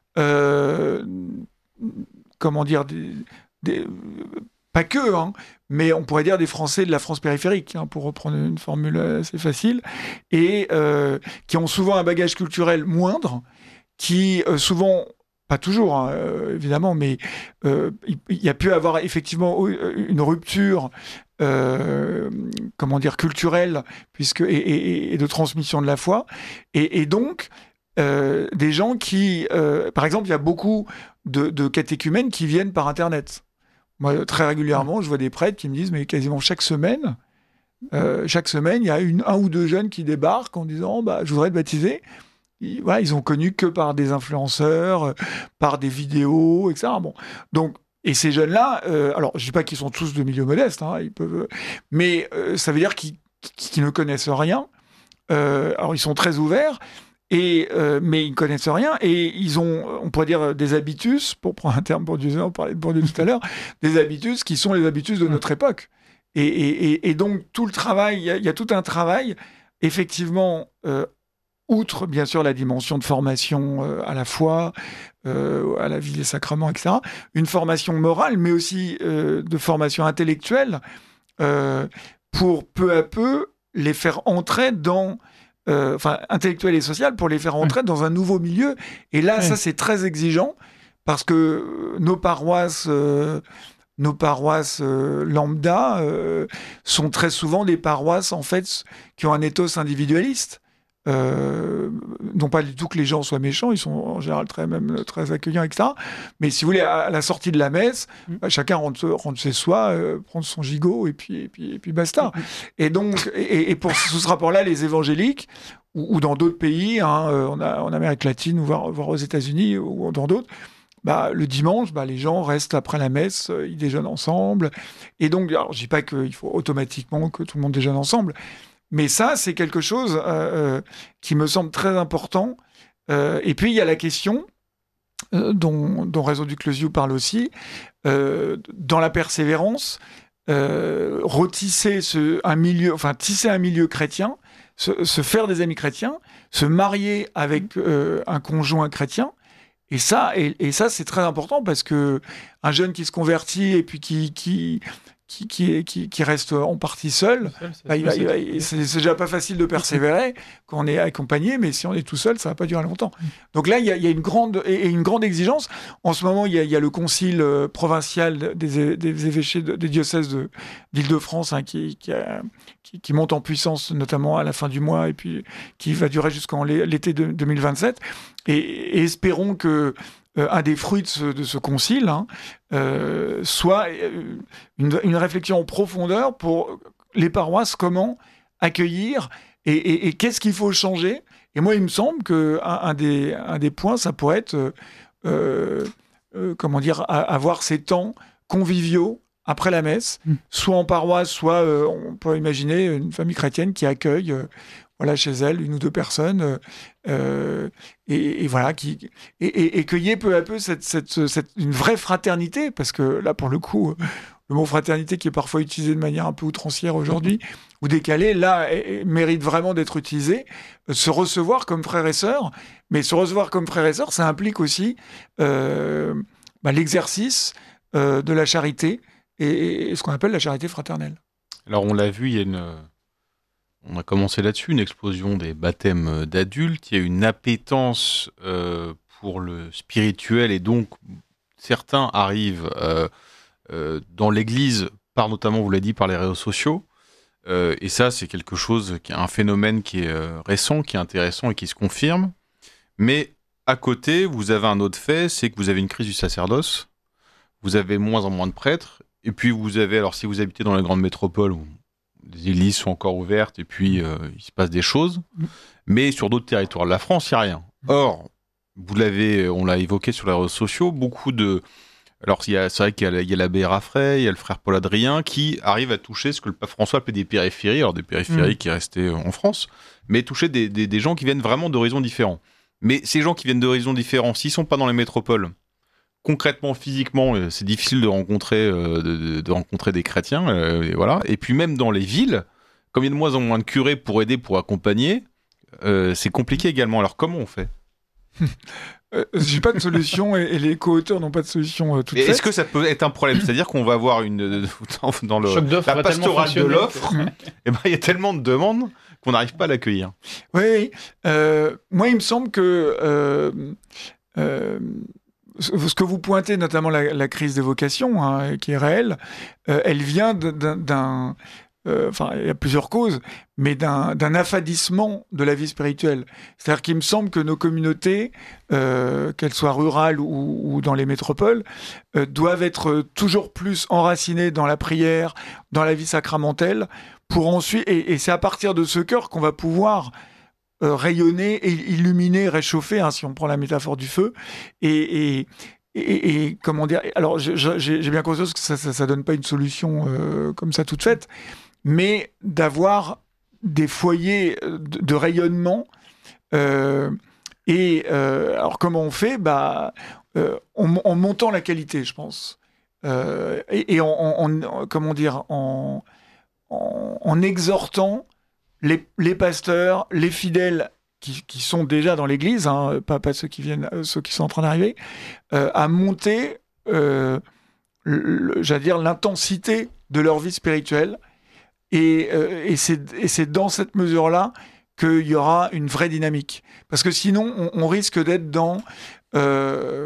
euh, comment dire, des, des, pas que, hein, mais on pourrait dire des Français de la France périphérique, hein, pour reprendre une formule assez facile, et euh, qui ont souvent un bagage culturel moindre, qui euh, souvent... Pas toujours, hein, euh, évidemment, mais euh, il, il y a pu avoir effectivement une rupture, euh, comment dire, culturelle, puisque et, et, et de transmission de la foi, et, et donc euh, des gens qui, euh, par exemple, il y a beaucoup de, de catéchumènes qui viennent par Internet. Moi, très régulièrement, je vois des prêtres qui me disent, mais quasiment chaque semaine, euh, chaque semaine, il y a une, un ou deux jeunes qui débarquent en disant, bah, je voudrais te baptiser. Ils, voilà, ils ont connu que par des influenceurs, euh, par des vidéos, et cetera. Bon, donc, et ces jeunes-là, euh, alors je ne dis pas qu'ils sont tous de milieu modeste, hein, ils peuvent, mais euh, ça veut dire qu'ils, qu'ils ne connaissent rien. Euh, alors ils sont très ouverts, et, euh, mais ils ne connaissent rien, et ils ont, on pourrait dire, des habitus, pour prendre un terme Bourdieu, on parlait de Bourdieu tout à l'heure, des habitus qui sont les habitus de notre époque. Et, et, et, et donc tout le travail, il y, y a tout un travail, effectivement, euh, outre, bien sûr, la dimension de formation euh, à la foi, euh, à la vie des sacrements, et cetera, une formation morale, mais aussi euh, de formation intellectuelle, euh, pour peu à peu les faire entrer dans, euh, enfin, intellectuel et social, pour les faire entrer ouais. dans un nouveau milieu. Et là, ouais. ça, c'est très exigeant, parce que nos paroisses, euh, nos paroisses euh, lambda euh, sont très souvent des paroisses, en fait, qui ont un ethos individualiste. Euh, non pas du tout que les gens soient méchants, ils sont en général très, même, très accueillants, et cetera. Mais si vous voulez, à la sortie de la messe, mmh. bah, chacun rentre, rentre chez soi, euh, prendre son gigot, et puis, et puis, et puis basta. Mmh. Et donc, et, et pour sous ce rapport-là, les évangéliques, ou, ou dans d'autres pays, hein, en, en Amérique latine, ou voire, voire aux États-Unis, ou dans d'autres, bah, le dimanche, bah, les gens restent après la messe, euh, ils déjeunent ensemble. Et donc, alors, je dis pas qu'il faut automatiquement que tout le monde déjeune ensemble, mais ça, c'est quelque chose euh, qui me semble très important. Euh, et puis, il y a la question, euh, dont, dont Réseau du Closiou parle aussi, euh, dans la persévérance, euh, retisser ce, un milieu, enfin, tisser un milieu chrétien, se, se faire des amis chrétiens, se marier avec euh, un conjoint chrétien. Et ça, et, et ça, c'est très important, parce que un jeune qui se convertit et puis qui... qui Qui, qui, qui, qui reste en partie seul, c'est, bah, il va, il va, c'est, c'est déjà pas facile de persévérer quand on est accompagné, mais si on est tout seul, ça va pas durer longtemps. Donc là, il y a, il y a une grande et, et une grande exigence. En ce moment, il y a, il y a le concile provincial des, des évêchés de, des diocèses de, d'Île-de-France hein, qui, qui, a, qui, qui monte en puissance, notamment à la fin du mois, et puis qui va durer jusqu'en l'été de deux mille vingt-sept. Et, et espérons que Euh, un des fruits de ce, de ce concile hein, euh, soit euh, une, une réflexion en profondeur pour les paroisses, comment accueillir et, et, et qu'est-ce qu'il faut changer. Et moi, il me semble qu'un un des, un des points, ça pourrait être, euh, euh, comment dire, à, avoir ces temps conviviaux après la messe, mmh. soit en paroisse, soit euh, on peut imaginer une famille chrétienne qui accueille euh, voilà, chez elle, une ou deux personnes, euh, et, et voilà, qui, et, et, et qu'il y ait peu à peu cette, cette, cette, une vraie fraternité, parce que là, pour le coup, le mot fraternité qui est parfois utilisé de manière un peu outrancière aujourd'hui, ou décalé, là, est, est, mérite vraiment d'être utilisé, euh, se recevoir comme frères et sœurs, mais se recevoir comme frères et sœurs, ça implique aussi euh, bah, l'exercice euh, de la charité, et, et ce qu'on appelle la charité fraternelle. Alors, on l'a vu, il y a une... On a commencé là-dessus, une explosion des baptêmes d'adultes. Il y a une appétence euh, pour le spirituel et donc certains arrivent euh, euh, dans l'église par notamment, vous l'avez dit, par les réseaux sociaux. Euh, et ça, c'est quelque chose, qui est un phénomène qui est euh, récent, qui est intéressant et qui se confirme. Mais à côté, vous avez un autre fait, c'est que vous avez une crise du sacerdoce. Vous avez moins en moins de prêtres. Et puis vous avez, alors si vous habitez dans les grandes métropoles, où les églises sont encore ouvertes et puis euh, il se passe des choses. Mais sur d'autres territoires de la France, il n'y a rien. Or, vous l'avez, on l'a évoqué sur les réseaux sociaux, beaucoup de... Alors, il y a, c'est vrai qu'il y a, il y a l'abbé Raffray, il y a le frère Paul Adrien qui arrivent à toucher ce que le pape François appelait des périphéries, alors des périphéries mmh. qui restaient en France, mais toucher des, des, des gens qui viennent vraiment d'horizons différents. Mais ces gens qui viennent d'horizons différents, s'ils ne sont pas dans les métropoles, concrètement, physiquement, c'est difficile de rencontrer, euh, de, de rencontrer des chrétiens, euh, et voilà. Et puis même dans les villes, comme il y a de moins en moins de curés pour aider, pour accompagner, euh, c'est compliqué également. Alors comment on fait ? euh, J'ai pas de solution et, et les co-auteurs n'ont pas de solution euh, toute faite. Est-ce que ça peut être un problème ? C'est-à-dire qu'on va avoir une dans le la pastorale de l'offre, et ben il y a tellement de demandes qu'on n'arrive pas à l'accueillir. Oui, oui. Euh, moi il me semble que euh, euh, ce que vous pointez, notamment la, la crise des vocations, hein, qui est réelle, euh, elle vient d'un, d'un euh, enfin, il y a plusieurs causes, mais d'un, d'un affadissement de la vie spirituelle. C'est-à-dire qu'il me semble que nos communautés, euh, qu'elles soient rurales ou, ou dans les métropoles, euh, doivent être toujours plus enracinées dans la prière, dans la vie sacramentelle, pour ensuite, et, et c'est à partir de ce cœur qu'on va pouvoir Euh, rayonner, et illuminer, réchauffer, hein, si on prend la métaphore du feu, et, et, et, et comment dire, alors je, je, j'ai bien conscience que ça, ça, ça donne pas une solution euh, comme ça toute faite, mais d'avoir des foyers de, de rayonnement, euh, et euh, alors comment on fait ? Bah, euh, en, en montant la qualité, je pense, euh, et, et en, en, en, comment dire, en, en, en exhortant Les, les pasteurs, les fidèles qui, qui sont déjà dans l'église, hein, pas, pas ceux qui viennent, ceux qui sont en train d'arriver, euh, à monter, euh, le, j'allais dire, l'intensité de leur vie spirituelle, Et, euh, et, c'est, et c'est dans cette mesure-là qu'il y aura une vraie dynamique. Parce que sinon, on, on risque d'être dans... Euh,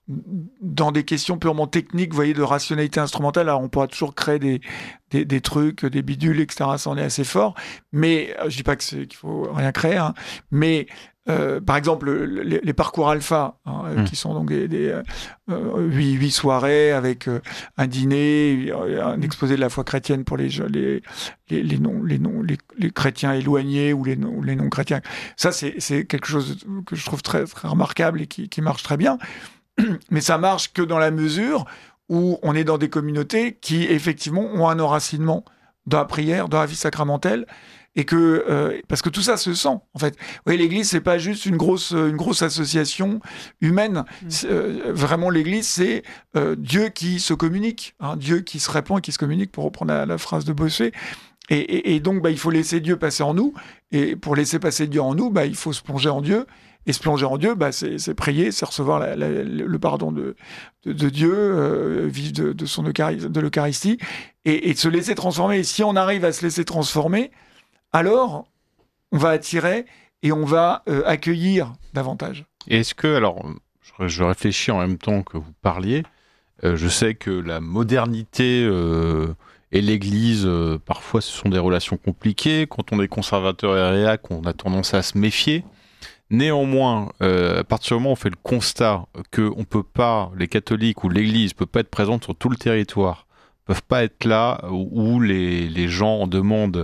dans des questions purement techniques, vous voyez, de rationalité instrumentale. Alors, on pourra toujours créer des, des, des trucs, des bidules, et cetera. Ça en est assez fort. Mais, je dis pas que c'est, qu'il faut rien créer, hein, mais, euh, par exemple, les, les parcours alpha, hein, mmh. qui sont donc des, des euh, huit, huit soirées avec euh, un dîner, un exposé de la foi chrétienne pour les, les, les, les, non, les, non, les, les chrétiens éloignés ou les, non, les non-chrétiens. Ça, c'est, c'est quelque chose que je trouve très, très remarquable et qui, qui marche très bien. Mais ça marche que dans la mesure où on est dans des communautés qui, effectivement, ont un enracinement dans la prière, dans la vie sacramentelle, et que euh, parce que tout ça se sent, en fait. Vous voyez, l'Église, c'est pas juste une grosse une grosse association humaine. Mmh. Euh, vraiment, l'Église, c'est euh, Dieu qui se communique, hein, Dieu qui se répand et qui se communique, pour reprendre la, la phrase de Bossuet. Et, et, et donc, bah, il faut laisser Dieu passer en nous. Et pour laisser passer Dieu en nous, bah, il faut se plonger en Dieu. Et se plonger en Dieu, bah, c'est, c'est prier, c'est recevoir la, la, le pardon de, de, de Dieu, euh, vivre de, de, son Eucharistie, de l'Eucharistie, et, et de se laisser transformer. Et si on arrive à se laisser transformer, alors on va attirer et on va euh, accueillir davantage. Et est-ce que, alors, je, je réfléchis en même temps que vous parliez, euh, je sais que la modernité euh, et l'Église, euh, parfois, ce sont des relations compliquées. Quand on est conservateur et réac, on a tendance à se méfier. Néanmoins, euh, à partir du moment où on fait le constat que on peut pas, les catholiques ou l'Église peut pas être présente sur tout le territoire, peuvent pas être là où les, les gens en demande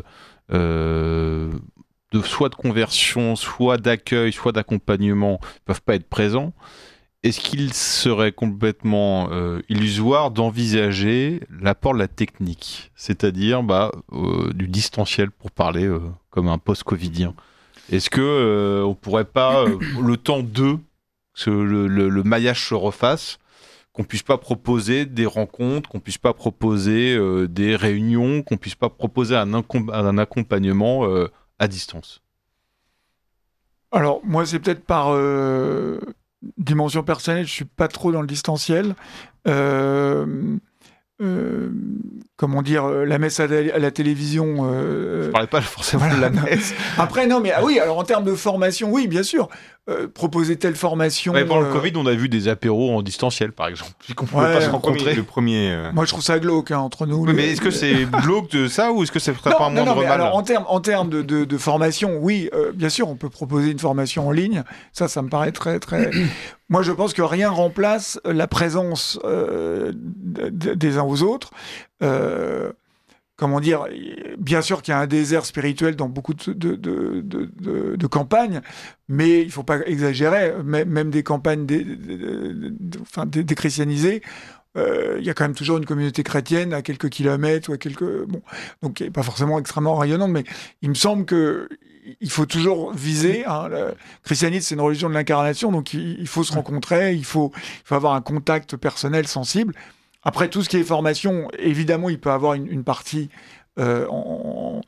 euh, de soit de conversion, soit d'accueil, soit d'accompagnement, peuvent pas être présents. Est-ce qu'il serait complètement euh, illusoire d'envisager l'apport de la technique, c'est-à-dire bah, euh, du distanciel, pour parler euh, comme un post-covidien? Est-ce que euh, on pourrait pas, euh, le temps d'eux, que le, le, le maillage se refasse, qu'on puisse pas proposer des rencontres, qu'on puisse pas proposer euh, des réunions, qu'on puisse pas proposer un, incom- un accompagnement euh, à distance? Alors moi, c'est peut-être par euh, dimension personnelle, je suis pas trop dans le distanciel. Euh, Euh, comment dire, la messe à la, à la télévision. Euh, je parlais pas forcément voilà, de la messe. Après, non, mais ah oui, alors en termes de formation, oui, bien sûr. Euh, proposer telle formation. Ouais, pendant euh... le Covid, on a vu des apéros en distanciel, par exemple, puisqu'on pouvait ouais, pas se rencontrer. Le premier. Euh... Moi, je trouve ça glauque hein, entre nous. Oui, le, mais est-ce que c'est glauque de ça ou est-ce que c'est pas un moindre non, non, mais mal? Alors, en termes en termes de, de, de formation, oui, euh, bien sûr, on peut proposer une formation en ligne. Ça, ça me paraît très, très. Moi, je pense que rien remplace la présence euh, des uns aux autres. Euh, comment dire, bien sûr qu'il y a un désert spirituel dans beaucoup de, de, de, de, de, de campagnes, mais il ne faut pas exagérer, même des campagnes dé, dé, dé, dé, enfin, dé, déchristianisées, euh, il y a quand même toujours une communauté chrétienne à quelques kilomètres, ou à quelques... Bon, donc qui n'est pas forcément extrêmement rayonnante, mais il me semble que il faut toujours viser. Hein, le christianisme, c'est une religion de l'incarnation, donc il, il faut se rencontrer, il faut, il faut avoir un contact personnel sensible. Après, tout ce qui est formation, évidemment, il peut avoir une, une partie euh, en,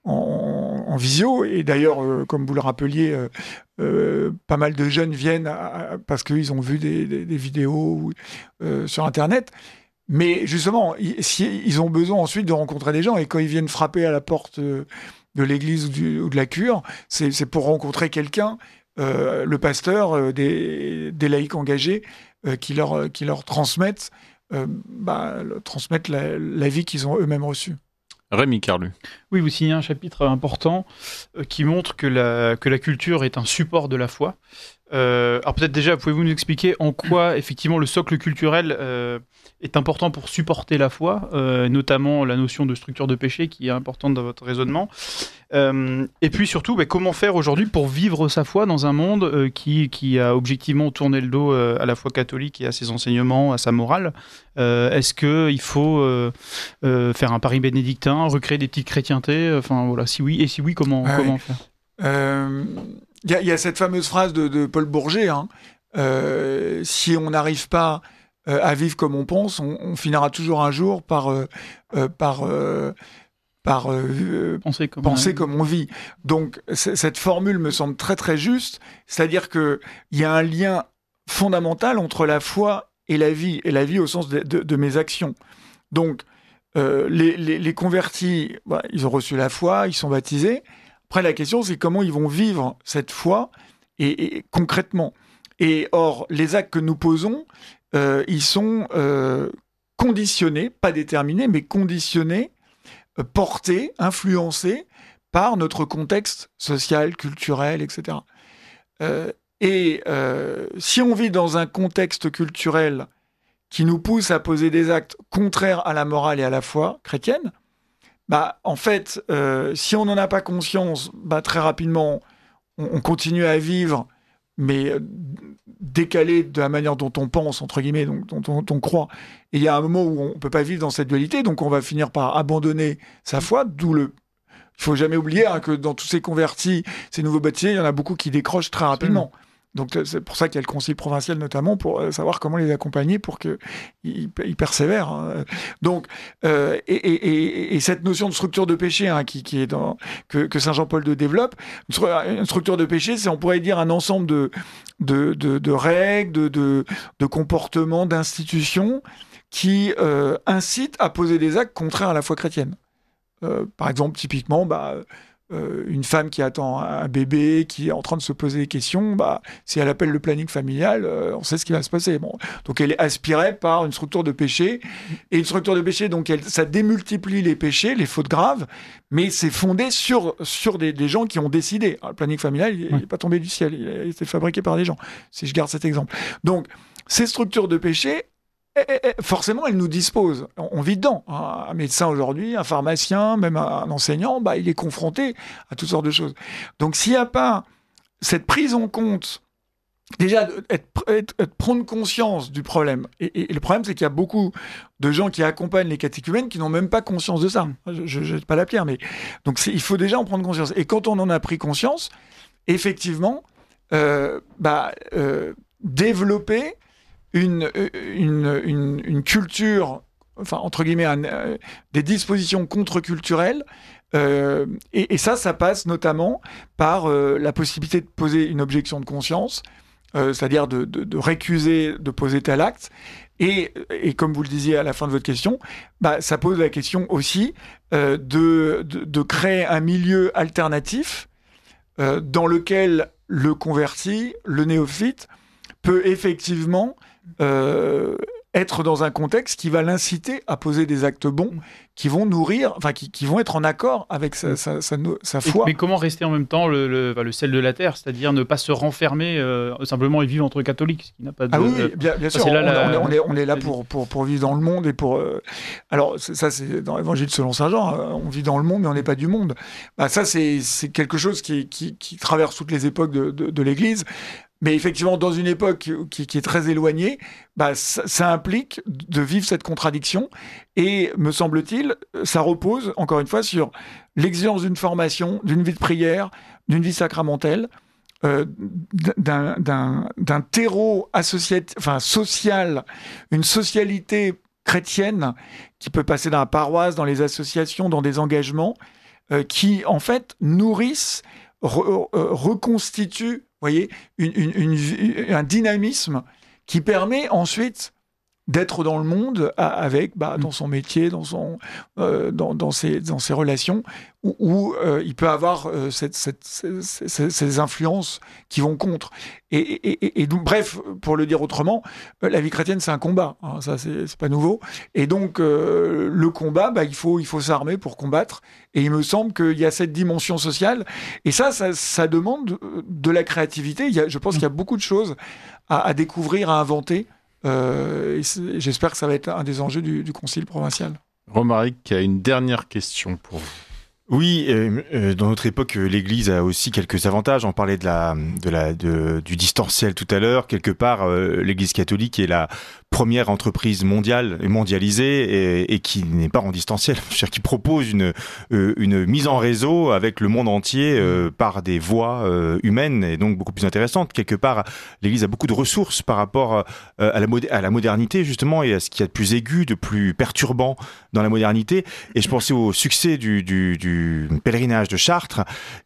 en, en visio. Et d'ailleurs, euh, comme vous le rappeliez, euh, euh, pas mal de jeunes viennent à, à, parce qu'ils ont vu des, des, des vidéos euh, sur Internet. Mais justement, ils, si, ils ont besoin ensuite de rencontrer des gens. Et quand ils viennent frapper à la porte de l'église ou, du, ou de la cure, c'est, c'est pour rencontrer quelqu'un, euh, le pasteur, euh, des, des laïcs engagés, euh, qui, leur, qui leur transmettent Euh, bah, transmettre la, la vie qu'ils ont eux-mêmes reçue. Rémi Carlu. Oui, vous signez un chapitre important euh, qui montre que la, que la culture est un support de la foi. Euh, alors peut-être déjà, pouvez-vous nous expliquer en quoi effectivement le socle culturel euh, est important pour supporter la foi, euh, notamment la notion de structure de péché qui est importante dans votre raisonnement. Euh, et puis surtout, bah, comment faire aujourd'hui pour vivre sa foi dans un monde euh, qui, qui a objectivement tourné le dos euh, à la foi catholique et à ses enseignements, à sa morale. Euh, est-ce qu'il faut euh, euh, faire un pari bénédictin, recréer des petites chrétientés? Enfin voilà, si oui, et si oui, comment, ah, comment oui. faire euh... Il y, y a cette fameuse phrase de, de Paul Bourget, hein, euh, si on n'arrive pas euh, à vivre comme on pense, on, on finira toujours un jour par, euh, euh, par, euh, par euh, penser, comme, penser un... comme on vit. Donc c- cette formule me semble très très juste, c'est-à-dire qu'il y a un lien fondamental entre la foi et la vie, et la vie au sens de, de, de mes actions. Donc euh, les, les, les convertis, bah, ils ont reçu la foi, ils sont baptisés. Après, la question, c'est comment ils vont vivre cette foi et, et concrètement. Et or, les actes que nous posons, euh, ils sont euh, conditionnés, pas déterminés, mais conditionnés, euh, portés, influencés par notre contexte social, culturel, et cetera. Euh, et euh, si on vit dans un contexte culturel qui nous pousse à poser des actes contraires à la morale et à la foi chrétienne, bah, en fait, euh, si on n'en a pas conscience, bah, très rapidement, on, on continue à vivre, mais euh, décalé de la manière dont on pense, entre guillemets, donc, dont, dont on croit. Et il y a un moment où on ne peut pas vivre dans cette dualité, donc on va finir par abandonner sa foi, d'où le... Il ne faut jamais oublier hein, que dans tous ces convertis, ces nouveaux baptisés, il y en a beaucoup qui décrochent très rapidement. Donc c'est pour ça qu'il y a le concile provincial notamment, pour savoir comment les accompagner pour qu'ils ils persévèrent. Hein. Donc, euh, et, et, et, et cette notion de structure de péché hein, qui, qui est dans, que, que saint Jean-Paul deux développe, une structure de péché, c'est on pourrait dire un ensemble de, de, de, de règles, de, de, de comportements, d'institutions qui euh, incitent à poser des actes contraires à la foi chrétienne. Euh, par exemple, typiquement, bah, Euh, une femme qui attend un bébé, qui est en train de se poser des questions, bah, si elle appelle le planning familial, euh, on sait ce qui va se passer. Bon. Donc elle est aspirée par une structure de péché, et une structure de péché, donc elle, ça démultiplie les péchés, les fautes graves, mais c'est fondé sur, sur des, des gens qui ont décidé. Alors, le planning familial, il n'est pas tombé du ciel, il a été fabriqué par des gens, si je garde cet exemple. Donc, ces structures de péché, forcément, elle nous dispose. On vit dedans. Un médecin aujourd'hui, un pharmacien, même un enseignant, bah, il est confronté à toutes sortes de choses. Donc, s'il n'y a pas cette prise en compte, déjà, être, être, être, prendre conscience du problème. Et, et, et le problème, c'est qu'il y a beaucoup de gens qui accompagnent les catéchumènes qui n'ont même pas conscience de ça. Je ne jette pas la pierre, mais donc il faut déjà en prendre conscience. Et quand on en a pris conscience, effectivement, euh, bah, euh, développer Une, une, une, une culture, enfin, entre guillemets, un, euh, des dispositions contre-culturelles. Euh, et, et ça, ça passe notamment par euh, la possibilité de poser une objection de conscience, euh, c'est-à-dire de, de, de récuser de poser tel acte. Et, et comme vous le disiez à la fin de votre question, bah, ça pose la question aussi euh, de, de, de créer un milieu alternatif euh, dans lequel le converti, le néophyte, peut effectivement Euh, être dans un contexte qui va l'inciter à poser des actes bons qui vont nourrir, enfin qui, qui vont être en accord avec sa, sa, sa, sa foi. Et, mais comment rester en même temps le, le, le sel de la terre, c'est-à-dire ne pas se renfermer euh, simplement et vivre entre catholiques, ce qui n'a pas de... Ah oui, oui bien, bien sûr, c'est là, on, la... on, est, on est là pour, pour, pour vivre dans le monde et pour... Euh... Alors ça c'est dans l'Évangile selon saint Jean, hein, on vit dans le monde mais on n'est pas du monde. Bah, ça c'est, c'est quelque chose qui, qui, qui traverse toutes les époques de, de, de l'Église. Mais effectivement, dans une époque qui, qui est très éloignée, bah, ça, ça implique de vivre cette contradiction. Et, me semble-t-il, ça repose, encore une fois, sur l'exigence d'une formation, d'une vie de prière, d'une vie sacramentelle, euh, d'un, d'un, d'un terreau associatif, enfin, social, une socialité chrétienne qui peut passer dans la paroisse, dans les associations, dans des engagements, euh, qui, en fait, nourrissent, re, euh, reconstituent, vous voyez, une, une, une, un dynamisme qui permet ensuite d'être dans le monde avec, bah, dans son métier, dans, son, euh, dans, dans, ses, dans ses relations, où, où euh, il peut avoir euh, cette, cette, ces, ces, ces influences qui vont contre. Et, et, et, et donc, bref, pour le dire autrement, euh, la vie chrétienne, c'est un combat. Hein, ça, c'est, c'est pas nouveau. Et donc, euh, le combat, bah, il faut, il faut s'armer pour combattre. Et il me semble qu'il y a cette dimension sociale. Et ça, ça, ça demande de la créativité. Il y a, je pense qu'il y a beaucoup de choses à, à découvrir, à inventer. Euh, et j'espère que ça va être un des enjeux du, du concile provincial. Romaric a une dernière question pour vous. Oui, euh, euh, dans notre époque, l'Église a aussi quelques avantages. On parlait de la, de la, de, du distanciel tout à l'heure. Quelque part, euh, l'Église catholique est la première entreprise mondiale et mondialisée et, et qui n'est pas en distanciel, c'est-à-dire qui propose une, euh, une mise en réseau avec le monde entier euh, par des voies euh, humaines et donc beaucoup plus intéressantes. Quelque part, l'Église a beaucoup de ressources par rapport euh, à, la mod- à la modernité justement et à ce qu'il y a de plus aigu, de plus perturbant dans la modernité. Et je pensais au succès du, du, du du pèlerinage de Chartres.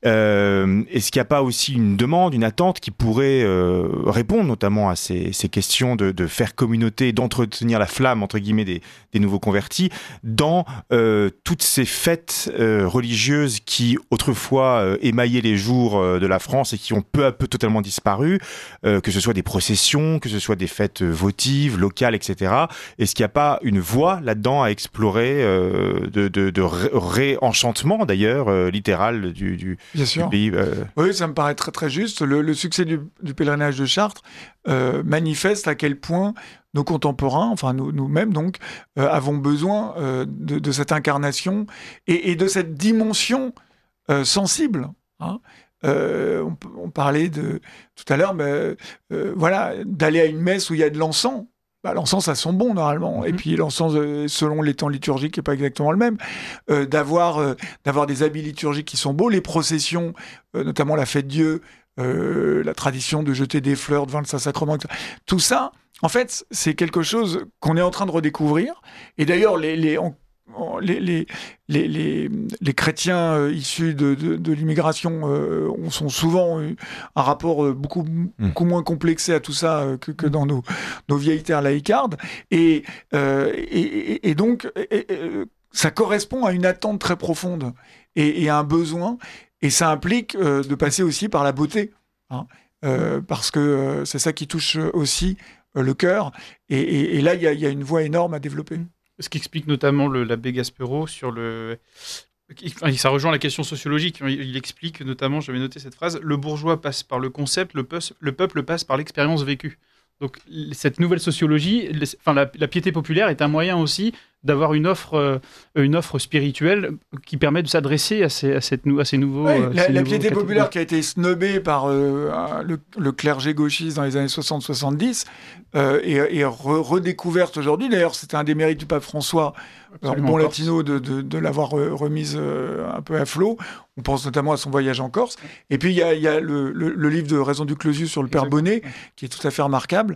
Euh, est-ce qu'il n'y a pas aussi une demande, une attente qui pourrait euh, répondre notamment à ces, ces questions de, de faire communauté, d'entretenir la flamme, entre guillemets, des, des nouveaux convertis dans euh, toutes ces fêtes euh, religieuses qui autrefois euh, émaillaient les jours euh, de la France et qui ont peu à peu totalement disparu, euh, que ce soit des processions, que ce soit des fêtes votives, locales, et cetera. Est-ce qu'il n'y a pas une voie là-dedans à explorer euh, de, de, de ré- réenchantement d'ailleurs euh, littéral du, du, Bien sûr. du pays euh... Oui, ça me paraît très très juste. Le, le succès du, du pèlerinage de Chartres euh, manifeste à quel point nos contemporains, enfin nous, nous-mêmes donc, euh, avons besoin euh, de, de cette incarnation et, et de cette dimension euh, sensible. Hein. Euh, on, on parlait de tout à l'heure, mais, euh, voilà, d'aller à une messe où il y a de l'encens. Bah, l'encens, ça sent bon normalement. Mmh. Et puis l'encens, euh, selon les temps liturgiques, n'est pas exactement le même. Euh, d'avoir, euh, d'avoir des habits liturgiques qui sont beaux, les processions, euh, notamment la fête Dieu, euh, la tradition de jeter des fleurs devant le Saint-Sacrement, tout ça, en fait, c'est quelque chose qu'on est en train de redécouvrir. Et d'ailleurs, les, les, on, Les, les, les, les, les chrétiens euh, issus de, de, de l'immigration euh, sont souvent eu un rapport euh, beaucoup, beaucoup moins complexé à tout ça euh, que, que dans nos, nos vieilles terres laïcardes. Et, euh, et, et, et donc, et, et, ça correspond à une attente très profonde et, et à un besoin. Et ça implique euh, de passer aussi par la beauté. Hein, euh, parce que euh, c'est ça qui touche aussi euh, le cœur. Et, et, et là, il y, y a une voie énorme à développer. Ce qui explique notamment le, l'abbé Gaspereau sur le... Enfin, ça rejoint la question sociologique. Il, il explique notamment, j'avais noté cette phrase, le bourgeois passe par le concept, le, peus, le peuple passe par l'expérience vécue. Donc cette nouvelle sociologie, les, enfin, la, la piété populaire est un moyen aussi d'avoir une offre, euh, une offre spirituelle qui permet de s'adresser à ces, à cette, à ces nouveaux... Ouais, euh, la, ces la nouveaux piété catégories. populaire qui a été snobée par euh, le, le clergé gauchiste dans les années soixante soixante-dix euh, et, et re, redécouverte aujourd'hui. D'ailleurs, c'était un des mérites du pape François, en bon latino, de, de, de l'avoir remise euh, un peu à flot. On pense notamment à son voyage en Corse. Et puis, il y a, y a le, le, le livre de Raison du Closius sur le Père Bonnet, qui est tout à fait remarquable,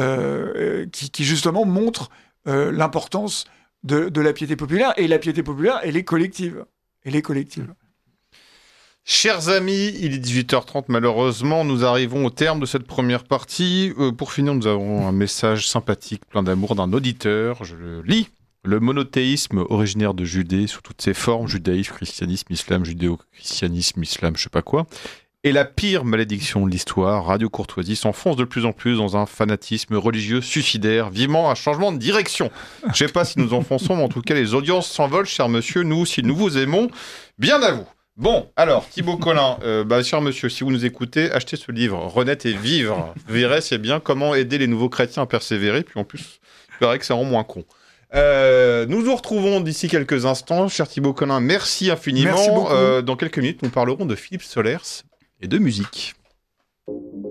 euh, qui, qui justement montre euh, l'importance de, de la piété populaire. Et la piété populaire, elle est collective. Elle est collective. Chers amis, il est dix-huit heures trente, malheureusement, nous arrivons au terme de cette première partie. Euh, pour finir, nous avons un message sympathique, plein d'amour d'un auditeur. Je le lis. Le monothéisme originaire de Judée, sous toutes ses formes, judaïsme, christianisme, islam, judéo-christianisme, islam, je sais pas quoi, est la pire malédiction de l'histoire. Radio Courtoisie s'enfonce de plus en plus dans un fanatisme religieux suicidaire, vivement un changement de direction. Je sais pas si nous enfonçons, mais en tout cas, les audiences s'envolent, cher monsieur. Nous aussi, nous vous aimons. Bien à vous. Bon, alors, Thibaut Collin, euh, bah, cher monsieur, si vous nous écoutez, achetez ce livre, Renaître et vivre. Vous verrez, c'est bien comment aider les nouveaux chrétiens à persévérer, puis en plus, il paraît que ça rend moins con. Euh, nous nous retrouvons d'ici quelques instants. Cher Thibaut Collin, merci infiniment. Merci beaucoup. Euh, dans quelques minutes, nous parlerons de Philippe Solers et de musique.